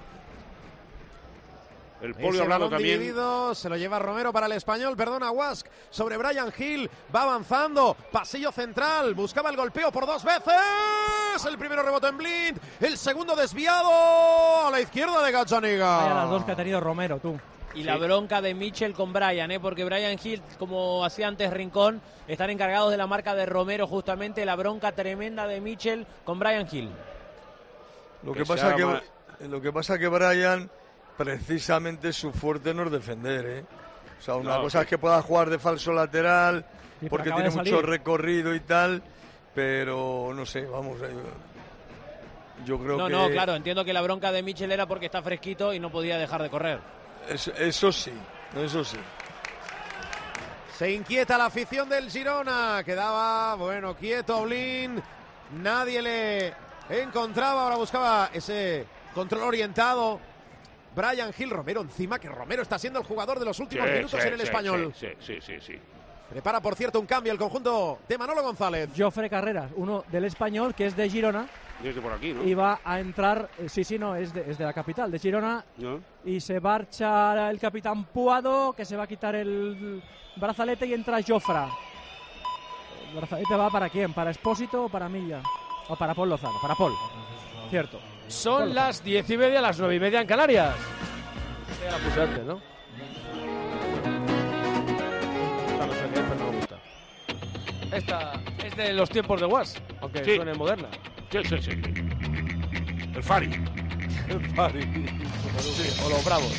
El polio Ese hablando balón también. dividido, se lo lleva Romero para el Español, perdona, Wask, sobre Brian Hill, va avanzando, pasillo central, buscaba el golpeo por dos veces, el primero rebote en Blind, el segundo desviado a la izquierda de Gazzaniga. Vaya las dos que ha tenido Romero, tú. Y la bronca de Mitchell con Brian, ¿eh? Porque Brian Hill, como hacía antes Rincón, están encargados de la marca de Romero, justamente la bronca tremenda de Mitchell con Brian Hill. Lo que, Que pasa se que, llama- lo que pasa que Brian, precisamente su fuerte no es defender, ¿eh? O sea, una No, cosa sí. es que pueda jugar de falso lateral, Sí, pero porque acaba tiene de mucho salir. recorrido y tal, pero no sé, vamos, eh, yo creo No, que... no, claro, entiendo que la bronca de Mitchell era porque está fresquito y no podía dejar de correr. Eso, eso sí, eso sí. Se inquieta la afición del Girona, quedaba, bueno, quieto Blind, nadie le encontraba, ahora buscaba ese control orientado. Brian Hill, Romero encima, que Romero está siendo el jugador de los últimos Sí, minutos sí, en el sí, Español. Sí, sí, sí, sí. Prepara, por cierto, un cambio el conjunto de Manolo González. Jofre Carreras, uno del Español, que es de Girona, Desde por aquí, ¿no? y va a entrar, eh, sí, sí, no, es de, es de la capital, de Girona, ¿No? y se marcha el capitán Puado, que se va a quitar el brazalete y entra Jofra. ¿El brazalete va para quién? ¿Para Espósito o para Milla? O para Paul Lozano, para Paul. Cierto. Son las diez y media, las nueve y media en Canarias. Ya la puse antes, ¿no? Esta no sé qué es, pero no me gusta. Esta es de los tiempos de Was, aunque Sí. suene moderna. Sí, sí, sí. El Fari. París. Sí, o los Bravos.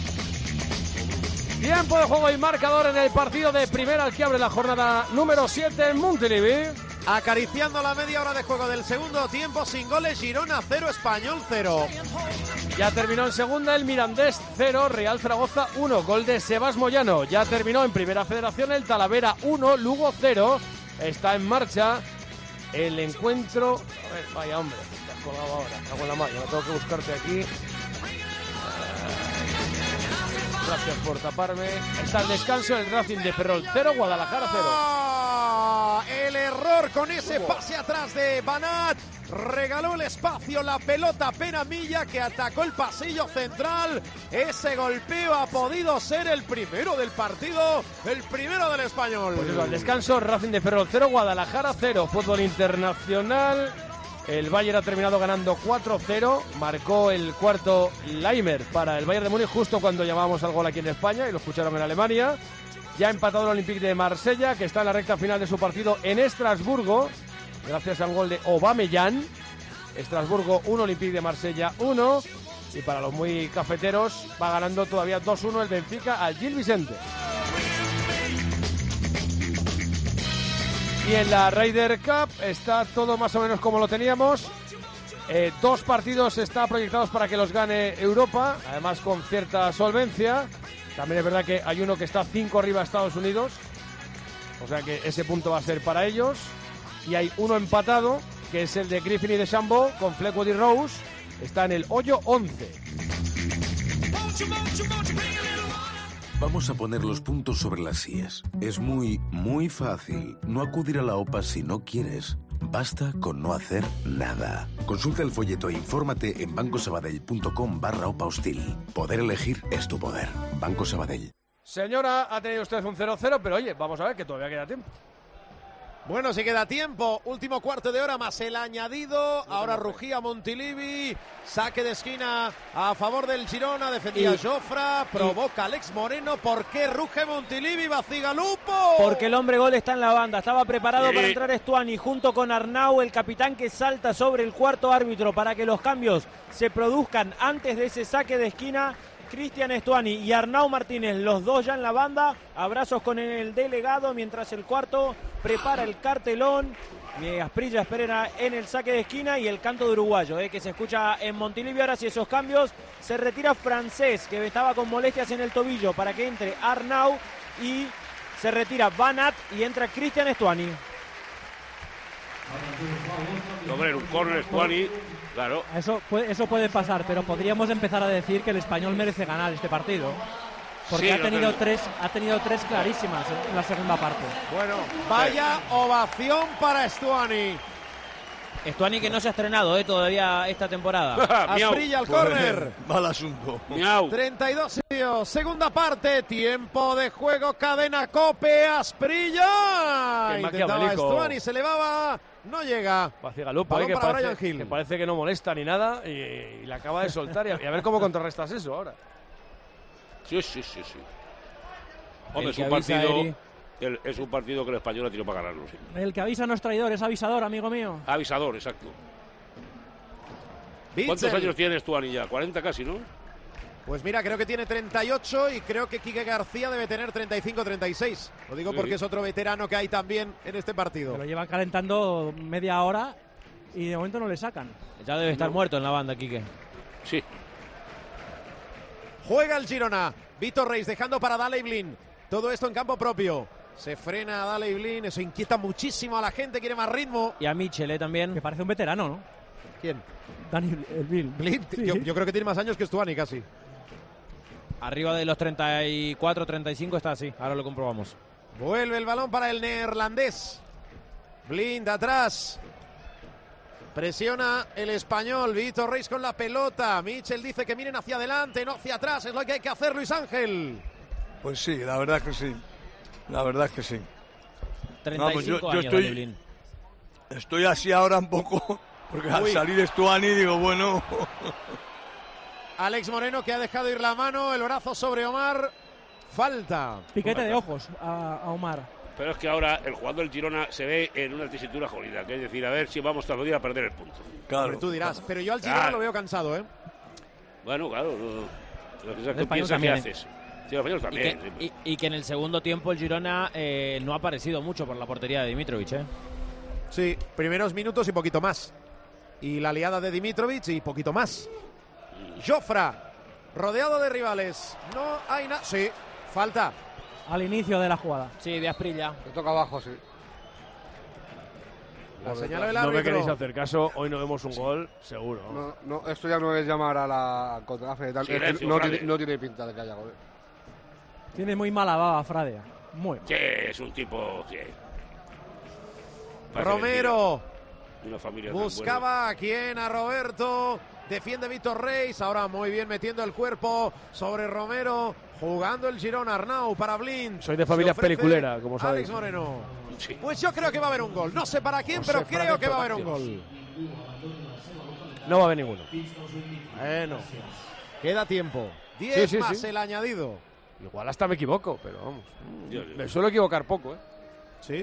Tiempo de juego y marcador en el partido de primera al que abre la jornada número siete en Montilivi. Acariciando la media hora de juego del segundo tiempo, sin goles, Girona cero, Español cero. Ya terminó en segunda el Mirandés cero, Real Zaragoza uno, gol de Sebas Moyano. Ya terminó en primera federación el Talavera uno, Lugo cero. Está en marcha el encuentro. A ver, vaya hombre, te has colgado ahora, cago en la mano, tengo que buscarte aquí. Gracias por taparme. Está el descanso, el Racing de Ferrol cero, Guadalajara cero. ¡Oh! El error con ese pase atrás de Banat. Regaló el espacio, la pelota Penamilla, que atacó el pasillo central. Ese golpeo ha podido ser el primero del partido, el primero del Español. Pues eso, al descanso, Racing de Ferrol cero, Guadalajara cero. Fútbol internacional. El Bayern ha terminado ganando cuatro cero, marcó el cuarto Leimer para el Bayern de Múnich justo cuando llamábamos al gol aquí en España y lo escucharon en Alemania. Ya ha empatado el Olympique de Marsella, que está en la recta final de su partido en Estrasburgo, gracias a un gol de Aubameyang. Estrasburgo uno, Olympique de Marsella uno, y para los muy cafeteros va ganando todavía dos uno el Benfica al Gil Vicente. Y en la Ryder Cup está todo más o menos como lo teníamos. Eh, dos partidos están proyectados para que los gane Europa, además con cierta solvencia. También es verdad que hay uno que está cinco arriba a Estados Unidos, o sea que ese punto va a ser para ellos. Y hay uno empatado, que es el de Griffin y de Chambeau, con Fleetwood y Rose. Está en el hoyo once. Vamos a poner los puntos sobre las íes. Es muy, muy fácil no acudir a la OPA si no quieres. Basta con no hacer nada. Consulta el folleto e infórmate en bancosabadell.com barra OPA hostil. Poder elegir es tu poder. Banco Sabadell. Señora, ha tenido usted un cero cero, pero oye, vamos a ver que todavía queda tiempo. Bueno, si queda tiempo, último cuarto de hora más el añadido. Ahora rugía Montilivi, saque de esquina a favor del Girona, defendía Y- Jofra, provoca Alex Moreno. ¿Por qué ruge Montilivi, Bacigalupo? Porque el hombre gol está en la banda. Estaba preparado Sí. para entrar Stuani junto con Arnau, el capitán, que salta sobre el cuarto árbitro para que los cambios se produzcan antes de ese saque de esquina. Cristian Stuani y Arnau Martínez, los dos ya en la banda. Abrazos con el delegado mientras el cuarto prepara el cartelón. Y Asprilla espera en el saque de esquina y el canto de uruguayo, eh, que se escucha en Montilivi. Ahora sí, esos cambios. Se retira Francés, que estaba con molestias en el tobillo, para que entre Arnau. Y se retira Banat y entra Cristian Stuani. Hombre, en un córner Stuani, claro. Eso puede, eso puede pasar, pero podríamos empezar a decir que el Español merece ganar este partido. Porque Sí, ha, no, tenido pero- tres, ha tenido tres clarísimas en la segunda parte. Bueno, vaya ovación para Stuani. Stuani, que no se ha estrenado eh, todavía esta temporada. Asprilla al córner. Mal asunto. treinta y dos tío, segunda parte, tiempo de juego, cadena Cope, Asprilla. Qué Intentaba maquiavélico. Stuani, se elevaba, no llega. Vacigalupo, Balón eh, que, para parece, Brian Hill. que parece que no molesta ni nada y, y la acaba de soltar. Y a, y a ver cómo contrarrestas eso ahora. Sí, sí, sí, sí. Hombre, El es que un avisa, partido. Eri. el- es un partido que el Español ha tenido para ganarlo, sí. El que avisa no es traidor, es avisador, amigo mío. Avisador, exacto. ¿Cuántos Bitzel. años tienes tú, Ani, ya? cuarenta casi, ¿no? Pues mira, creo que tiene treinta y ocho y creo que Quique García debe tener treinta y cinco, treinta y seis. Lo digo Sí. porque es otro veterano que hay también en este partido. Lo llevan calentando media hora y de momento no le sacan. Ya debe estar muerto en la banda, Quique. Sí. Juega el Girona. Víctor Reis dejando para Daley Blin. Todo esto en campo propio. Se frena Daley Blin. Eso inquieta muchísimo a la gente. Quiere más ritmo. Y a Michel, eh, también. Que parece un veterano, ¿no? ¿Quién? Dani el Bill. Blin. Sí. Yo, yo creo que tiene más años que Stuani casi. Arriba de los treinta y cuatro, treinta y cinco está así. Ahora lo comprobamos. Vuelve el balón para el neerlandés. Blind atrás. Presiona el español. Víctor Reis con la pelota. Michel dice que miren hacia adelante, no hacia atrás. Es lo que hay que hacer, Luis Ángel. Pues sí, la verdad que sí. La verdad que sí. treinta y cinco Vamos, yo- yo años, estoy- Dani Blin. Estoy así ahora un poco, porque al Uy. salir Stuani digo, bueno... Alex Moreno que ha dejado ir la mano, el brazo sobre Omar. Falta. Piquete de ojos a, a Omar. Pero es que ahora el jugador del Girona se ve en una tesitura jodida. Que es decir, a ver si vamos a a perder el punto. Hombre, tú dirás, pero yo al Girona Claro. lo veo cansado, ¿eh? Bueno, claro, lo, lo que El tú Español piensas que también, ¿eh? haces. Sí, los españoles Y también. que, sí. y- y que en el segundo tiempo el Girona eh, no ha aparecido mucho por la portería de Dimitrovic, ¿eh? Sí, primeros minutos y poquito más. Y la liada de Dimitrovic y poquito más. Jofra, rodeado de rivales. No hay nada. Sí, falta. Al inicio de la jugada. Sí, de Asprilla. Le toca abajo, sí. La señala el No me árbitro. queréis hacer caso, hoy no vemos un gol, seguro. No, no, esto ya no es llamar a la contrafe y tal. Es que Silencio, no, Frade. tiene, no tiene pinta de que haya gol. Tiene muy mala baba, Frade. Muy mal. Sí, es un tipo. Sí. Parece Romero mentira. Una familia tan buscaba a quién, a Roberto. Defiende Víctor Reis. Ahora muy bien metiendo el cuerpo sobre Romero. Jugando el Girona. Arnau para Blind. Soy de familia Se ofrece peliculera, como sabéis. Alex Moreno. Sí. Pues yo creo que va a haber un gol. No sé para quién, No sé, pero Frade, creo que va a haber un pero gol. No va a haber ninguno. Bueno, queda tiempo. diez Sí, sí, más sí. el añadido. Igual hasta me equivoco, pero vamos. Yo- yo- Me suelo equivocar poco, ¿eh? Sí.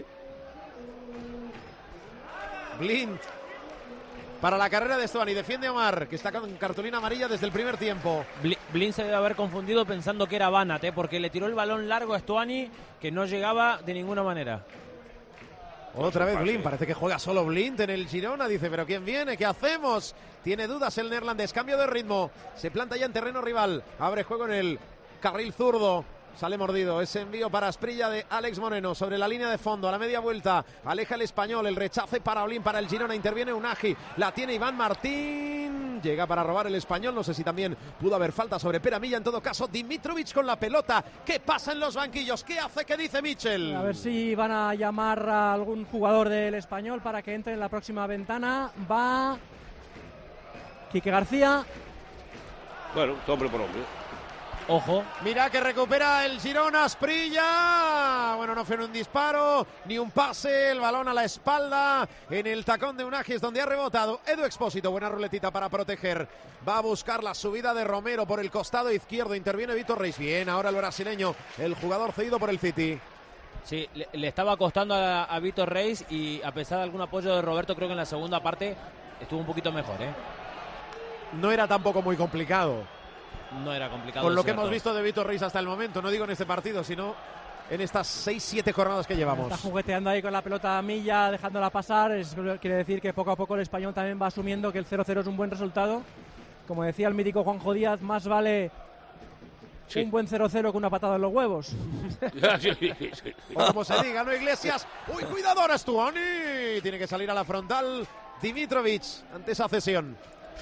Blind para la carrera de Stuani. Defiende a Omar, que está con cartulina amarilla desde el primer tiempo. Bli- Blin se debe haber confundido pensando que era Banat, ¿eh? Porque le tiró el balón largo a Stuani que no llegaba de ninguna manera. Otra vez pase. Blind, parece que juega solo Blind en el Girona. Dice, pero ¿quién viene? ¿Qué hacemos? Tiene dudas el neerlandés. Cambio de ritmo. Se planta ya en terreno rival. Abre juego en el carril zurdo. Sale mordido. Ese envío para Asprilla de Alex Moreno sobre la línea de fondo. A la media vuelta. Aleja el español. El rechace para Blind, para el Girona. Interviene Unagi. La tiene Iván Martín. Llega para robar el español. No sé si también pudo haber falta sobre Peramilla. En todo caso, Dimitrovic con la pelota. ¿Qué pasa en los banquillos? ¿Qué hace? ¿Qué dice Mitchell? A ver si van a llamar a algún jugador del Español para que entre en la próxima ventana. Va Quique García. Bueno, hombre por hombre. Ojo. Mira que recupera el Girona, Asprilla. Bueno, no fue un disparo, ni un pase, el balón a la espalda. En el tacón de Unagi es donde ha rebotado Edu Expósito. Buena ruletita para proteger. Va a buscar la subida de Romero por el costado izquierdo. Interviene Víctor Reis. Bien, ahora el brasileño, el jugador cedido por el City. Sí, le, le estaba costando a, a Víctor Reis y a pesar de algún apoyo de Roberto, creo que en la segunda parte estuvo un poquito mejor, ¿eh? No era tampoco muy complicado. No era complicado. Con lo es que cierto. hemos visto de Víctor Reis hasta el momento. No digo en este partido, sino en estas seis siete jornadas que llevamos. Está jugueteando ahí con la pelota a milla, dejándola pasar. Es, quiere decir que poco a poco el Español también va asumiendo que el cero cero es un buen resultado. Como decía el mítico Juanjo Díaz, más vale Sí. un buen cero cero que una patada en los huevos. Sí, sí, sí. O como se diga, ¿no, Iglesias? ¡Uy, cuidado ahora, Stuani! Tiene que salir a la frontal Dimitrovic ante esa cesión.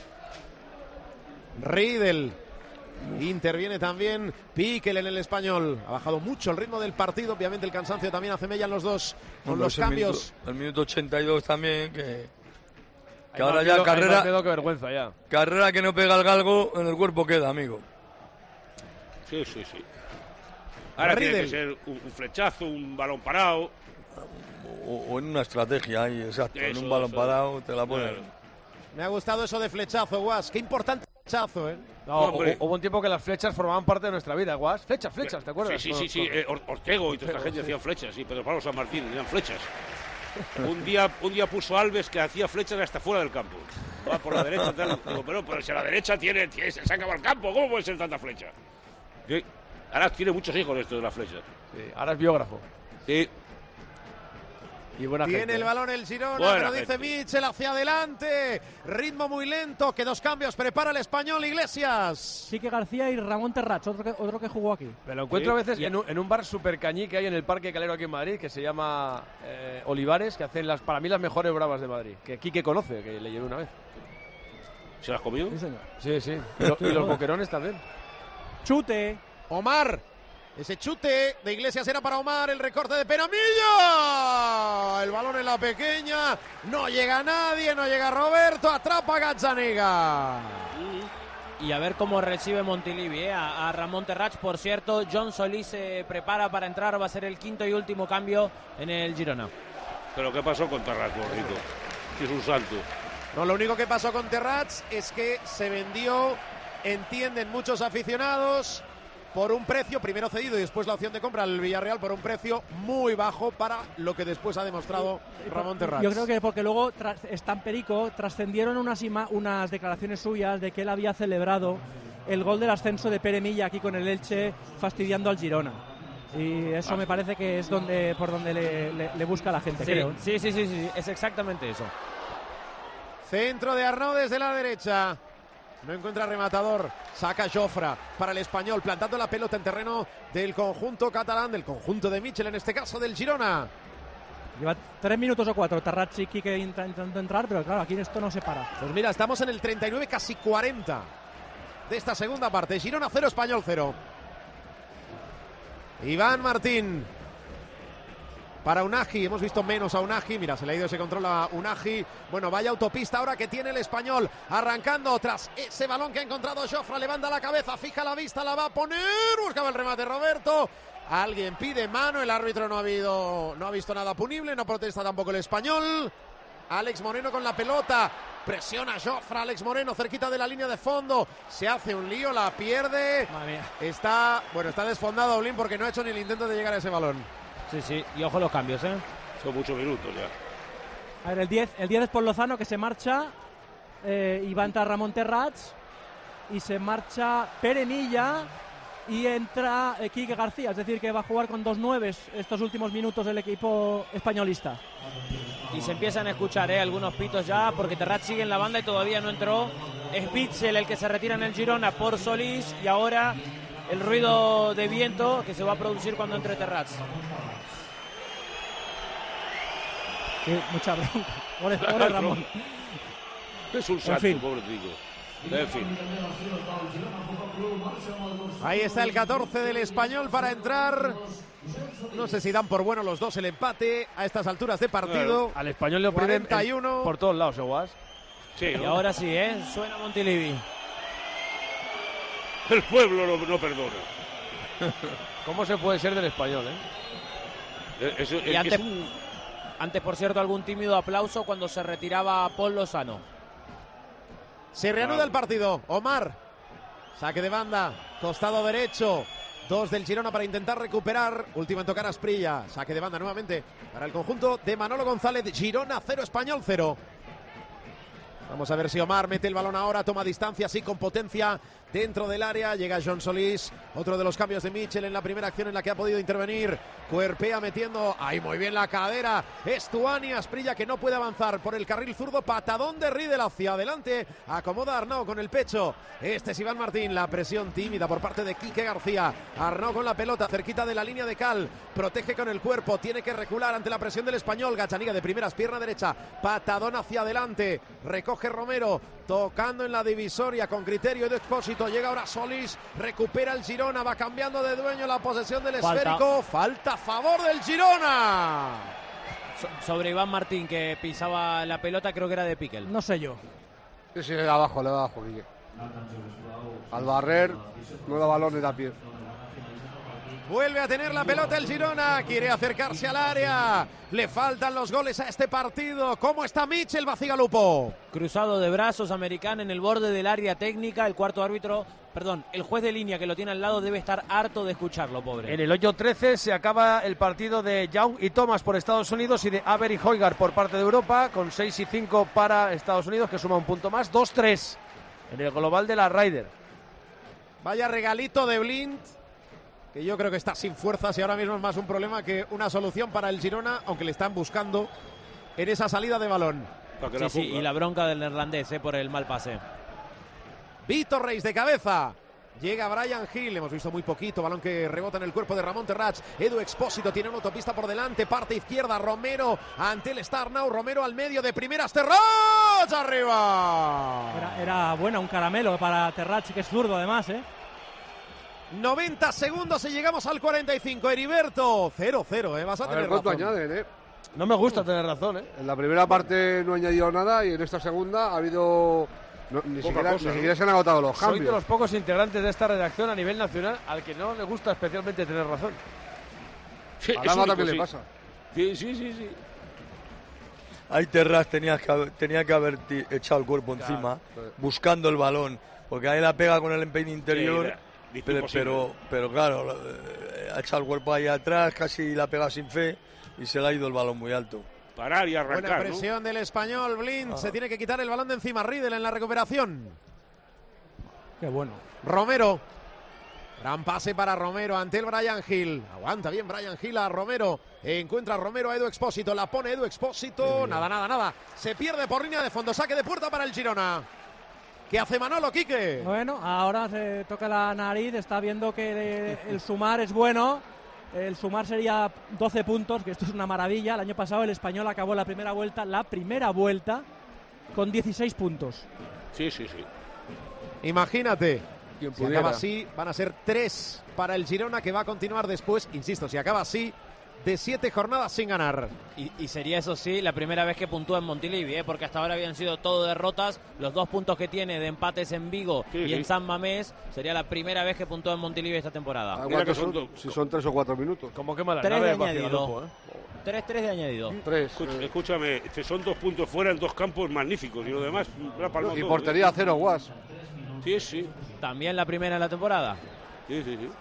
Riedel. Interviene también Piquel en el español. Ha bajado mucho el ritmo del partido. Obviamente el cansancio también hace mella en los dos con Hombre, los ese cambios. Minuto, el minuto ochenta y dos también, que, que Hay ahora más ya miedo- hay carrera, más miedo que vergüenza ya. carrera que no pega el galgo, en el cuerpo queda, amigo. Sí, sí, sí. Ahora tiene Riedel. que ser un, un flechazo, un balón parado. O, o en una estrategia ahí, exacto. en Eso, un balón eso. parado te la pones. Claro. Me ha gustado eso de flechazo, Guas. Qué importante flechazo, ¿eh? No, Hombre. hu- hubo un tiempo que las flechas formaban parte de nuestra vida, Guas. Flechas, flechas, ¿te acuerdas? Sí, sí, sí, sí. Con- eh, Or- Ortego y toda esta Ortego, gente sí. hacían flechas, sí, Pedro Pablo San Martín, eran flechas. Un día, un día puso Alves que hacía flechas hasta fuera del campo. Va por la derecha, tal. Digo, pero, pero si a la derecha tiene, tiene, se acaba el campo, ¿cómo puede ser tanta flecha? Sí. Ahora tiene muchos hijos esto de las flechas. Sí, ahora es biógrafo. Sí. Y buena Tiene gente. el balón el Girona, Buena pero dice gente. Mitchell hacia adelante. Ritmo muy lento, que dos cambios prepara el español Iglesias. Quique García y Ramón Terrach, otro que, otro que jugó aquí. Me lo encuentro Sí. a veces en un, en un bar super cañí que hay en el Parque Calero aquí en Madrid, que se llama eh, Olivares, que hacen las para mí las mejores bravas de Madrid. Que Quique conoce, que le llevé una vez. ¿Se las comió? Sí, señor. Sí, sí. Y, lo- y los boquerones también. Chute. Omar. Ese chute de Iglesias era para Omar, el recorte de Peramilla. El balón en la pequeña. No llega nadie, no llega Roberto. Atrapa Gazzaniga. Y a ver cómo recibe Montilivi, ¿eh? a, a Ramón Terrach. Por cierto, John Solís se prepara para entrar. Va a ser el quinto y último cambio en el Girona. Pero ¿qué pasó con Tarras, gordito? Es un santo. No, lo único que pasó con Terrats es que se vendió, entienden muchos aficionados, por un precio, primero cedido y después la opción de compra al Villarreal por un precio muy bajo para lo que después ha demostrado Ramón Terrats. Yo creo que porque luego Stan Perico trascendieron unas, unas declaraciones suyas de que él había celebrado el gol del ascenso de Pere Milla aquí con el Elche fastidiando al Girona. Y eso ah. me parece que es donde por donde le, le, le busca la gente, sí, creo. Sí, sí, sí, sí, es exactamente eso. Centro de Arnau desde la derecha. No encuentra rematador, saca Jofra para el español, plantando la pelota en terreno del conjunto catalán, del conjunto de Michel, en este caso del Girona. Lleva tres minutos o cuatro Terrats y Quique intentando entrar, pero claro, aquí esto no se para. Pues mira, estamos en el treinta y nueve, casi cuarenta de esta segunda parte. Girona cero, Español cero. Iván Martín para Unagi, hemos visto menos a Unagi, mira, se le ha ido ese control a Unagi. Bueno, vaya autopista ahora que tiene el español, arrancando tras ese balón que ha encontrado Jofra, levanta la cabeza, fija la vista, la va a poner, buscaba el remate Roberto, alguien pide mano, el árbitro no ha, habido, no ha visto nada punible, no protesta tampoco el español. Alex Moreno con la pelota, presiona Jofra, Alex Moreno cerquita de la línea de fondo, se hace un lío, la pierde, está, bueno, está desfondado Oblín porque no ha hecho ni el intento de llegar a ese balón. Sí, sí, y ojo los cambios, ¿eh? Son muchos minutos ya. A ver, el diez, el diez es por Lozano, que se marcha, eh, y va a entrar Ramón Terrats, y se marcha Pere Milla, y entra eh, Quique García, es decir, que va a jugar con dos nueves estos últimos minutos del equipo españolista. Y se empiezan a escuchar eh, algunos pitos ya, porque Terrats sigue en la banda y todavía no entró. Es Bitzel el que se retira en el Girona por Solís, y ahora el ruido de viento que se va a producir cuando entre Terrats. Sí, mucha bronca. Pobre, pobre Ramón. Es un salto, en fin. Pobrecillo. En fin. Ahí está el catorce del español para entrar. No sé si dan por bueno los dos el empate a estas alturas de partido. Bueno, al español le oprimen cuarenta y uno. Por todos lados, Seguas. Sí, ¿no? Y ahora sí, ¿eh? Suena Montilivi. El pueblo no, no perdona. ¿Cómo se puede ser del español, eh? Es, es, y es, antes, es un... antes, por cierto, algún tímido aplauso cuando se retiraba Paul Lozano. Se reanuda el partido. Omar, saque de banda, costado derecho. Dos del Girona para intentar recuperar. Último en tocar Asprilla. Saque de banda nuevamente para el conjunto de Manolo González. Girona cero, Español cero. Vamos a ver si Omar mete el balón ahora, toma distancia, sí, con potencia dentro del área. Llega John Solís, otro de los cambios de Michel en la primera acción en la que ha podido intervenir. Cuerpea metiendo, ahí muy bien la cadera. Estuani, Asprilla que no puede avanzar por el carril zurdo. Patadón de Riedel hacia adelante. Acomoda a Arnau con el pecho. Este es Iván Martín, la presión tímida por parte de Quique García. Arnau con la pelota, cerquita de la línea de cal. Protege con el cuerpo, tiene que recular ante la presión del español. Gazzaniga de primeras, pierna derecha. Patadón hacia adelante. Recoge Romero, tocando en la divisoria con criterio de Expósito. Llega ahora Solís, recupera el Girona, va cambiando de dueño la posesión del esférico. Falta, Falta a favor del Girona. So- sobre Iván Martín, que pisaba la pelota, creo que era de Piquel. No sé yo. Sí, sí, le da abajo, le da abajo, Guille. Al barrer, no da balón ni da pie. Vuelve a tener la pelota el Girona, quiere acercarse al área, le faltan los goles a este partido. ¿Cómo está Michel Bacigalupo? Cruzado de brazos, Americán en el borde del área técnica, el cuarto árbitro, perdón, el juez de línea que lo tiene al lado debe estar harto de escucharlo, pobre. En el hoyo trece se acaba el partido de Young y Thomas por Estados Unidos y de Aber y Højgaard por parte de Europa, con seis y cinco para Estados Unidos, que suma un punto más, dos tres en el global de la Ryder. Vaya regalito de Blind, que yo creo que está sin fuerzas y ahora mismo es más un problema que una solución para el Girona, aunque le están buscando en esa salida de balón. Sí, sí, y la bronca del neerlandés eh, por el mal pase. Víctor Reis de cabeza. Llega Brian Hill, hemos visto muy poquito, balón que rebota en el cuerpo de Ramón Terrats. Edu Expósito tiene una autopista por delante, parte izquierda, Romero ante el Starnau, Romero al medio de primeras, Terrats arriba. Era, era bueno, un caramelo para Terrats, que es zurdo además, ¿eh? noventa segundos y llegamos al cuarenta y cinco. Heriberto, cero cero, ¿eh? Vas a, a tener ver cuánto razón. añaden, ¿eh? No me gusta tener razón, ¿eh? En la primera parte no ha añadido nada y en esta segunda ha habido... No, ni, siquiera, cosa, ni siquiera se han agotado los Soy cambios. de los pocos integrantes de esta redacción a nivel nacional al que no le gusta especialmente tener razón. Sí, a Lama también sí. le pasa. Sí, sí, sí, sí. Ahí Terrats tenía que haber, tenía que haber echado el cuerpo Claro, encima, sí. buscando el balón, porque ahí la pega con el empeine interior. Sí, pero, pero, pero claro, eh, ha echado el cuerpo ahí atrás, casi la pega sin fe y se le ha ido el balón muy alto. Parar y arrancar. Buena presión, ¿no?, del español. Blind ah. se tiene que quitar el balón de encima. Riedel en la recuperación. Qué bueno. Romero. Gran pase para Romero ante el Bryan Gil. Aguanta bien Bryan Gil a Romero. Encuentra a Romero a Edu Expósito. La pone Edu Expósito. Nada, nada, nada. Se pierde por línea de fondo. Saque de puerta para el Girona. ¿Qué hace Manolo, Quique? Bueno, ahora se toca la nariz. Está viendo que el sumar es bueno. El sumar sería doce puntos, que esto es una maravilla. El año pasado el Español acabó la primera vuelta, la primera vuelta, con dieciséis puntos. Sí, sí, sí. Imagínate. Si pudiera. acaba así, van a ser tres para el Girona, que va a continuar después. Insisto, si acaba así, de siete jornadas sin ganar. Y, y sería, eso sí, la primera vez que puntúa en Montilivi, ¿eh? Porque hasta ahora habían sido todo derrotas. Los dos puntos que tiene de empates en Vigo sí, y sí. en San Mamés, sería la primera vez que puntúa en Montilivi esta temporada. Ah, ¿cuántos son? Son, si son tres o cuatro minutos. Como que mala tres nave de añadido. Grupo, ¿eh? Tres, tres de añadido. Tres. Escucha, eh. Escúchame, son dos puntos fuera en dos campos magníficos y lo demás. Y portería ¿eh? cero, Guas. Sí, sí. También la primera en la temporada. Sí, sí, sí.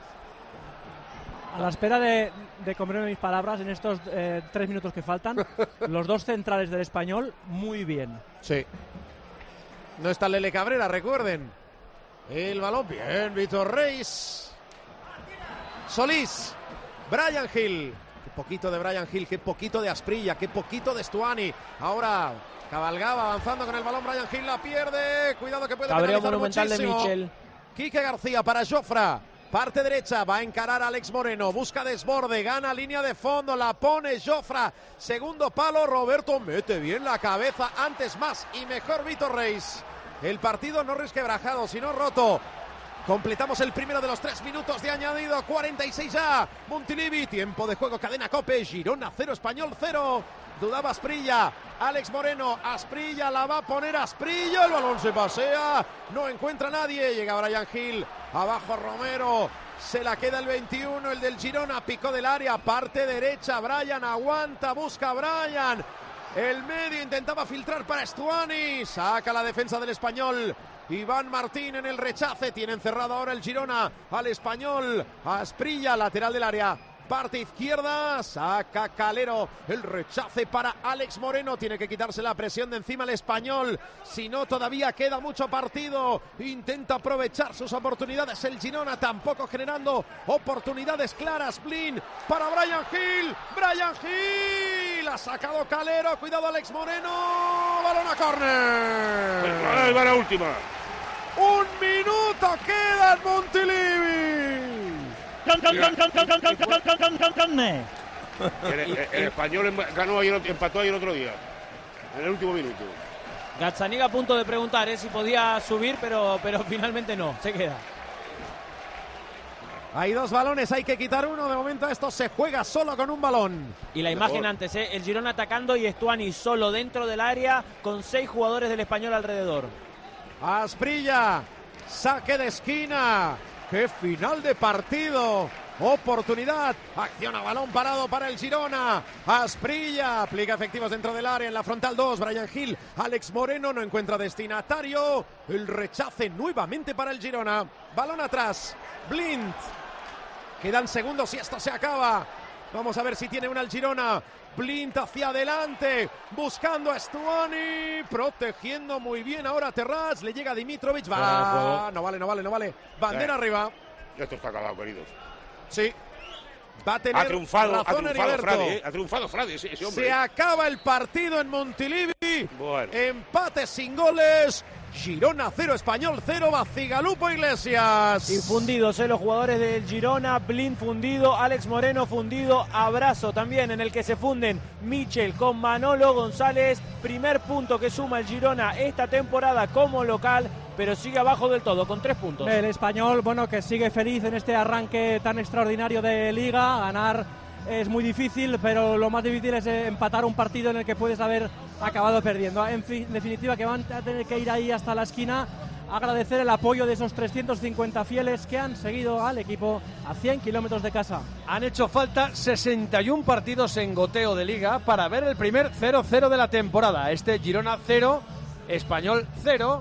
A la espera de, de comerme mis palabras en estos eh, tres minutos que faltan, los dos centrales del Español, muy bien. Sí. No está Lele Cabrera, recuerden. El balón, bien, Víctor Reis. Solís. Bryan Gil. Qué poquito de Bryan Gil, qué poquito de Asprilla, qué poquito de Stuani. Ahora cabalgaba avanzando con el balón, Bryan Gil la pierde. Cuidado que puede Cabreo penalizar monumental muchísimo. de Michel. Quique García para Jofra. Parte derecha, va a encarar a Alex Moreno, busca desborde, gana línea de fondo, la pone Jofra, segundo palo, Roberto mete bien la cabeza, antes más y mejor Víctor Reis. El partido no resquebrajado, sino roto. Completamos el primero de los tres minutos de añadido, cuarenta y seis ya. Montilivi, tiempo de juego, cadena COPE, Girona cero, Español cero. Dudaba Asprilla, Alex Moreno, Asprilla la va a poner Asprilla, el balón se pasea, no encuentra a nadie, llega Bryan Gil, abajo Romero, se la queda el veintiuno, el del Girona, picó del área, parte derecha, Bryan aguanta, busca a Bryan, el medio intentaba filtrar para Stuani, saca la defensa del Español, Iván Martín en el rechace, tiene encerrado ahora el Girona al Español, Asprilla, lateral del área. Parte izquierda, saca Calero, el rechace para Alex Moreno, tiene que quitarse la presión de encima el Español, si no todavía queda mucho partido, intenta aprovechar sus oportunidades el Girona, tampoco generando oportunidades claras. Blin para Bryan Gil, Bryan Gil, ha sacado Calero, cuidado Alex Moreno, balón a córner. Ahí va la última. Un minuto queda en Montilivi. El, el, el Español ganó ayer, empató ayer otro día, en el último minuto. Gazzaniga a punto de preguntar ¿eh? si podía subir, pero, pero finalmente no, se queda. Hay dos balones, hay que quitar uno. De momento esto se juega solo con un balón. Y la imagen antes, ¿eh? el Girona atacando y Stuani solo dentro del área con seis jugadores del Español alrededor. Asprilla, saque de esquina. ¡Qué final de partido! Oportunidad, acción a balón parado para el Girona. Asprilla, aplica efectivos dentro del área en la frontal dos. Bryan Gil, Alex Moreno no encuentra destinatario. El rechace nuevamente para el Girona. Balón atrás, Blind. Quedan segundos y esto se acaba. Vamos a ver si tiene una el Girona. Blind hacia adelante, buscando a Stuani, protegiendo muy bien ahora Terraz, le llega Dimitrovic, va, no vale, no vale, no vale, bandera eh, arriba. Esto está acabado, queridos. Sí, va a tener ha triunfado, razón ha triunfado Heriberto. Frade, ¿eh? ha triunfado Frade, ese, ese hombre. Se acaba el partido en Montilivi, bueno. Empate sin goles. Girona cero, Español cero, Bacigalupo Iglesias. Y fundidos, ¿eh? los jugadores del Girona, Blind fundido, Alex Moreno fundido, abrazo también en el que se funden Michel con Manolo González. Primer punto que suma el Girona esta temporada como local, pero sigue abajo del todo con tres puntos. El Español, bueno, que sigue feliz en este arranque tan extraordinario de Liga. Ganar es muy difícil, pero lo más difícil es empatar un partido en el que puedes haber acabado perdiendo. En, fin, en definitiva, que van a tener que ir ahí hasta la esquina, agradecer el apoyo de esos trescientos cincuenta fieles que han seguido al equipo a cien kilómetros de casa. Han hecho falta sesenta y un partidos en goteo de Liga para ver el primer cero cero de la temporada. Este Girona cero, Español cero,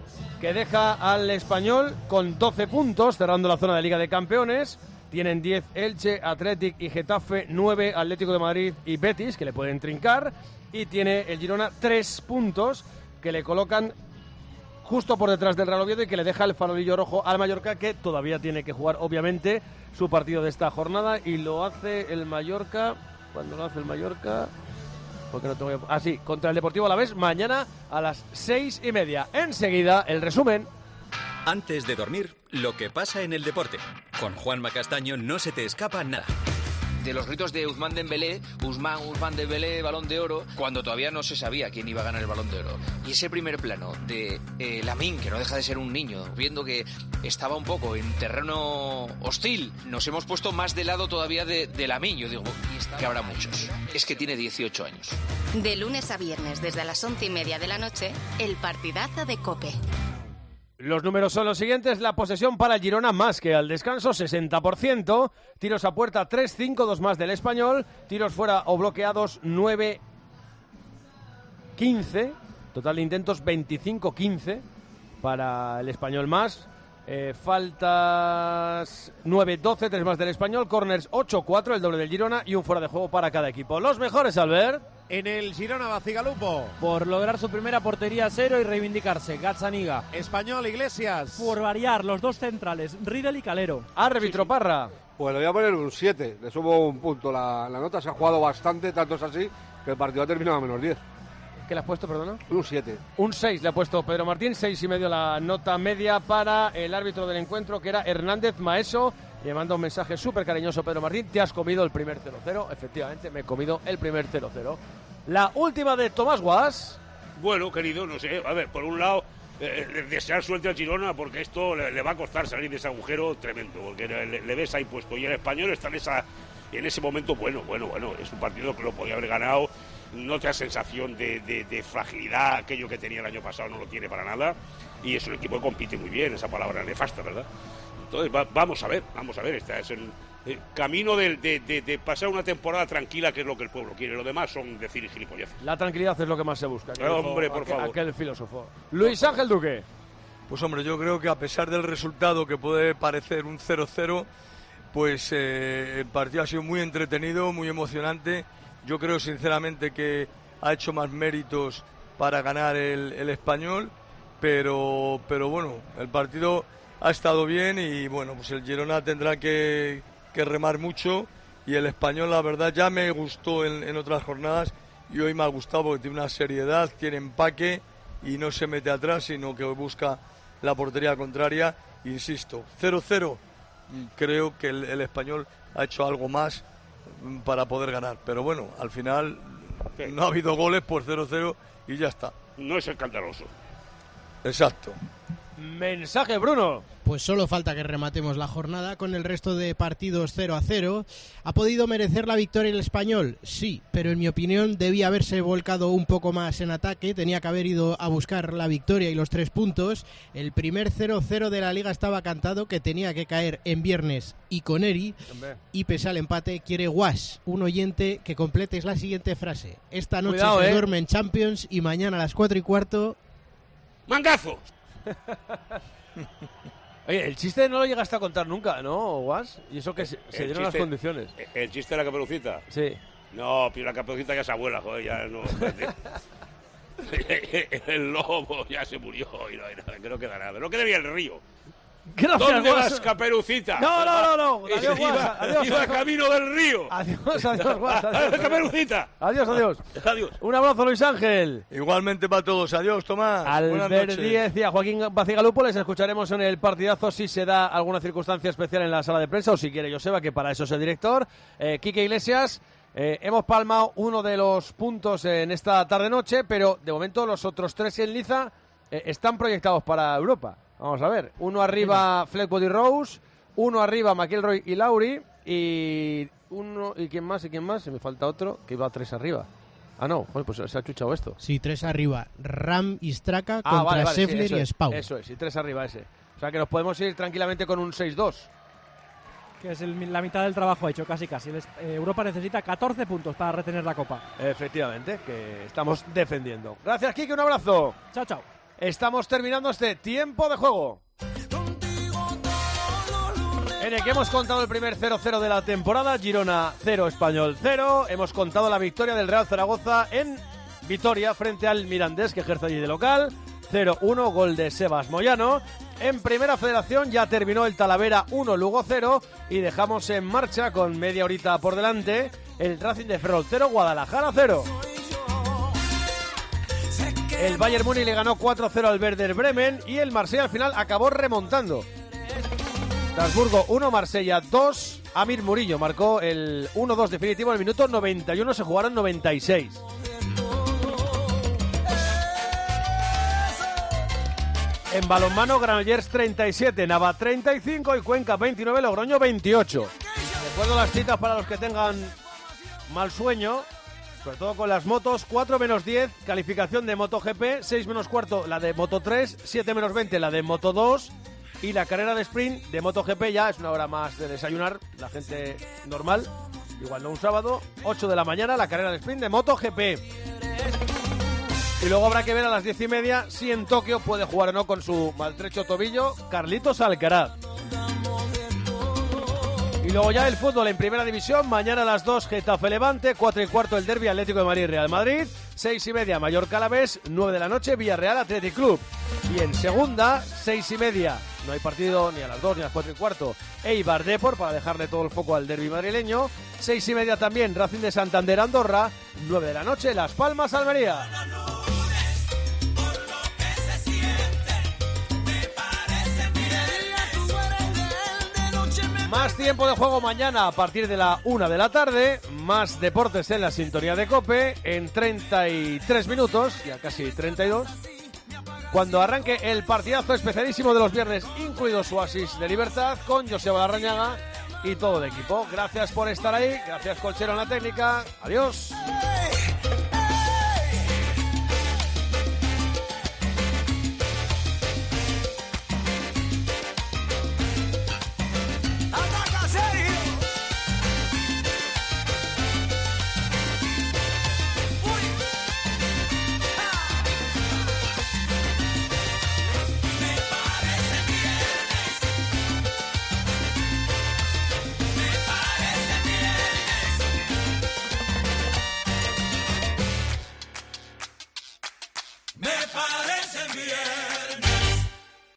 que deja al Español con doce puntos, cerrando la zona de Liga de Campeones. Tienen diez Elche, Athletic y Getafe, nueve Atlético de Madrid y Betis, que le pueden trincar. Y tiene el Girona tres puntos, que le colocan justo por detrás del Real Oviedo y que le deja el farolillo rojo al Mallorca, que todavía tiene que jugar, obviamente, su partido de esta jornada. Y lo hace el Mallorca... ¿Cuándo lo hace el Mallorca? Porque no tengo... Ah, sí, contra el Deportivo Alavés, mañana a las seis y media. Enseguida, el resumen. Antes de dormir, lo que pasa en el deporte. Con Juanma Castaño no se te escapa nada. De los gritos de Ousmane Dembélé, Ousmane, Ousmane Dembélé, Balón de Oro, cuando todavía no se sabía quién iba a ganar el Balón de Oro. Y ese primer plano de eh, Lamine, que no deja de ser un niño, viendo que estaba un poco en terreno hostil, nos hemos puesto más de lado todavía de, de Lamine. Yo digo, que habrá muchos. Es que tiene dieciocho años. De lunes a viernes, desde las once y media de la noche, el partidazo de COPE. Los números son los siguientes. La posesión para el Girona más que al descanso, sesenta por ciento. Tiros a puerta, tres cinco, dos más del Español. Tiros fuera o bloqueados, nueve quince. Total de intentos, veinticinco quince para el Español más. Eh, faltas nueve doce, tres más del Español. Corners ocho cuatro, el doble del Girona. Y un fuera de juego para cada equipo. Los mejores, Albert. En el Girona, Bacigalupo. Por lograr su primera portería a cero y reivindicarse, Gazzaniga. Español, Iglesias. Por variar, los dos centrales, Riedel y Calero. Árbitro, Parra. Pues le voy a poner un siete, le subo un punto. La, la nota se ha jugado bastante, tanto es así que el partido ha terminado a menos diez. ¿Qué le has puesto, perdona? Un siete. Un seis le ha puesto Pedro Martín, seis y medio la nota media para el árbitro del encuentro, que era Hernández Maeso. Le manda un mensaje súper cariñoso, Pedro Martín. Te has comido el primer cero cero. Efectivamente, me he comido el primer cero cero. La última de Tomás Guas. Bueno, querido, no sé. A ver, por un lado, eh, desear suerte al Girona, porque esto le, le va a costar salir de ese agujero tremendo, porque le, le ves ahí puesto. Y el Español está en, esa, en ese momento, bueno, bueno, bueno. Es un partido que lo podía haber ganado. No te da sensación de, de, de fragilidad. Aquello que tenía el año pasado no lo tiene para nada. Y es un equipo que compite muy bien. Esa palabra nefasta, ¿verdad? Entonces, va, vamos a ver, vamos a ver. Este es el, el camino de, de, de, de pasar una temporada tranquila, que es lo que el pueblo quiere. Lo demás son decir gilipollas. La tranquilidad es lo que más se busca. Eh, hombre, por aquel, favor. Aquel filósofo. Luis Ángel Duque. Pues hombre, yo creo que a pesar del resultado, que puede parecer un cero cero, pues eh, el partido ha sido muy entretenido, muy emocionante. Yo creo sinceramente que ha hecho más méritos para ganar el, el Español, pero, pero bueno, el partido ha estado bien y bueno, pues el Girona tendrá que, que remar mucho, y el Español, la verdad, ya me gustó en, en otras jornadas y hoy me ha gustado porque tiene una seriedad, tiene empaque y no se mete atrás, sino que busca la portería contraria. Insisto, cero cero, creo que el, el Español ha hecho algo más para poder ganar, pero bueno, al final ¿qué? No ha habido goles por cero cero y ya está. No es escandaloso. Exacto. Mensaje, Bruno. Pues solo falta que rematemos la jornada con el resto de partidos cero a cero. ¿Ha podido merecer la victoria el Español? Sí, pero en mi opinión debía haberse volcado un poco más en ataque, tenía que haber ido a buscar la victoria y los tres puntos. El primer cero cero de la Liga estaba cantado, que tenía que caer en viernes y con Eri, y pese al empate quiere Guas, un oyente, que completes la siguiente frase. Esta noche Cuidado, se eh. duerme en Champions y mañana a las cuatro y cuarto... ¡Mangazo! Oye, el chiste no lo llegaste a contar nunca, ¿no, Guas? Y eso que se, se dieron chiste, las condiciones. ¿El chiste de la Caperucita? Sí. No, pero la Caperucita ya es abuela, joder, ya no... El lobo ya se murió y no hay nada, que no queda nada. No queda bien el río. Gracias, ¿Dónde Guas. vas, Caperucita? No, no, no, no. Adiós, iba, Guas. Adiós, iba adiós. camino del río. Adiós, adiós, Guas. Adiós, Caperucita. Adiós, adiós. Adiós. Un abrazo, Luis Ángel. Igualmente para todos. Adiós, Tomás. Buenas Albert noches. Díez y a Joaquín Bacigalupo les escucharemos en el partidazo si se da alguna circunstancia especial en la sala de prensa o si quiere Joseba, que para eso es el director. Eh, Quique Iglesias. Eh, hemos palmado uno de los puntos en esta tarde-noche, pero de momento los otros tres en liza eh, están proyectados para Europa. Vamos a ver. Uno arriba, Fleetwood y Rose. Uno arriba, McIlroy y Lowry. Y uno y quién más y quién más. Se me falta otro que iba tres arriba. Ah, no. Joder, pues se ha chuchado esto. Sí, tres arriba. Ram y Straka Ah, contra vale, vale, sí, Scheffler eso y es, Spau. Eso es, y tres arriba ese. O sea que nos podemos ir tranquilamente con un seis dos. Que es el- la mitad del trabajo hecho, casi casi. El es- eh, Europa necesita catorce puntos para retener la Copa. Efectivamente, que estamos defendiendo. Gracias, Quique, un abrazo. Chao, chao. estamos terminando este tiempo de juego, en el que hemos contado el primer cero cero de la temporada. Girona cero, Español cero. Hemos contado la victoria del Real Zaragoza en Vitoria frente al Mirandés, que ejerce allí de local, cero uno, gol de Sebas Moyano. En Primera Federación ya terminó el Talavera uno, Lugo cero, y dejamos en marcha, con media horita por delante, el Racing de Ferrol cero, Guadalajara cero. El Bayern Múnich le ganó cuatro cero al Werder Bremen, y el Marsella al final acabó remontando. Estrasburgo uno, Marsella dos. Amir Murillo marcó el uno dos definitivo en el minuto noventa y uno, se jugaron noventa y seis. En balonmano, Granollers treinta y siete, Nava treinta y cinco y Cuenca veintinueve, Logroño veintiocho. Recuerdo las citas para los que tengan mal sueño, sobre todo con las motos. Cuatro menos diez, calificación de MotoGP. Seis menos cuarto, la de Moto tres. Siete menos veinte, la de Moto dos. Y la carrera de sprint de MotoGP ya es una hora más de desayunar, la gente normal, igual no un sábado. Ocho de la mañana, la carrera de sprint de MotoGP. Y luego habrá que ver a las diez y media si en Tokio puede jugar o no con su maltrecho tobillo Carlitos Alcaraz. Y luego ya el fútbol en Primera División. Mañana a las dos, Getafe Levante. Cuatro y cuarto, el derbi Atlético de Madrid Real Madrid. Seis y media, Mallorca Alavés. Nueve de la noche, Villarreal Athletic Club. Y en segunda, seis y media, no hay partido ni a las dos ni a las cuatro y cuarto, Eibar Depor, para dejarle todo el foco al derbi madrileño. Seis y media también, Racing de Santander Andorra. Nueve de la noche, Las Palmas Almería. Más tiempo de juego mañana a partir de la una de la tarde. Más deportes en la sintonía de COPE en treinta y tres minutos, ya casi treinta y dos. Cuando arranque el partidazo especialísimo de los viernes, incluido su Oasis de Libertad, con Joseba Larrañaga y todo el equipo. Gracias por estar ahí. Gracias, Colchero, en la técnica. Adiós.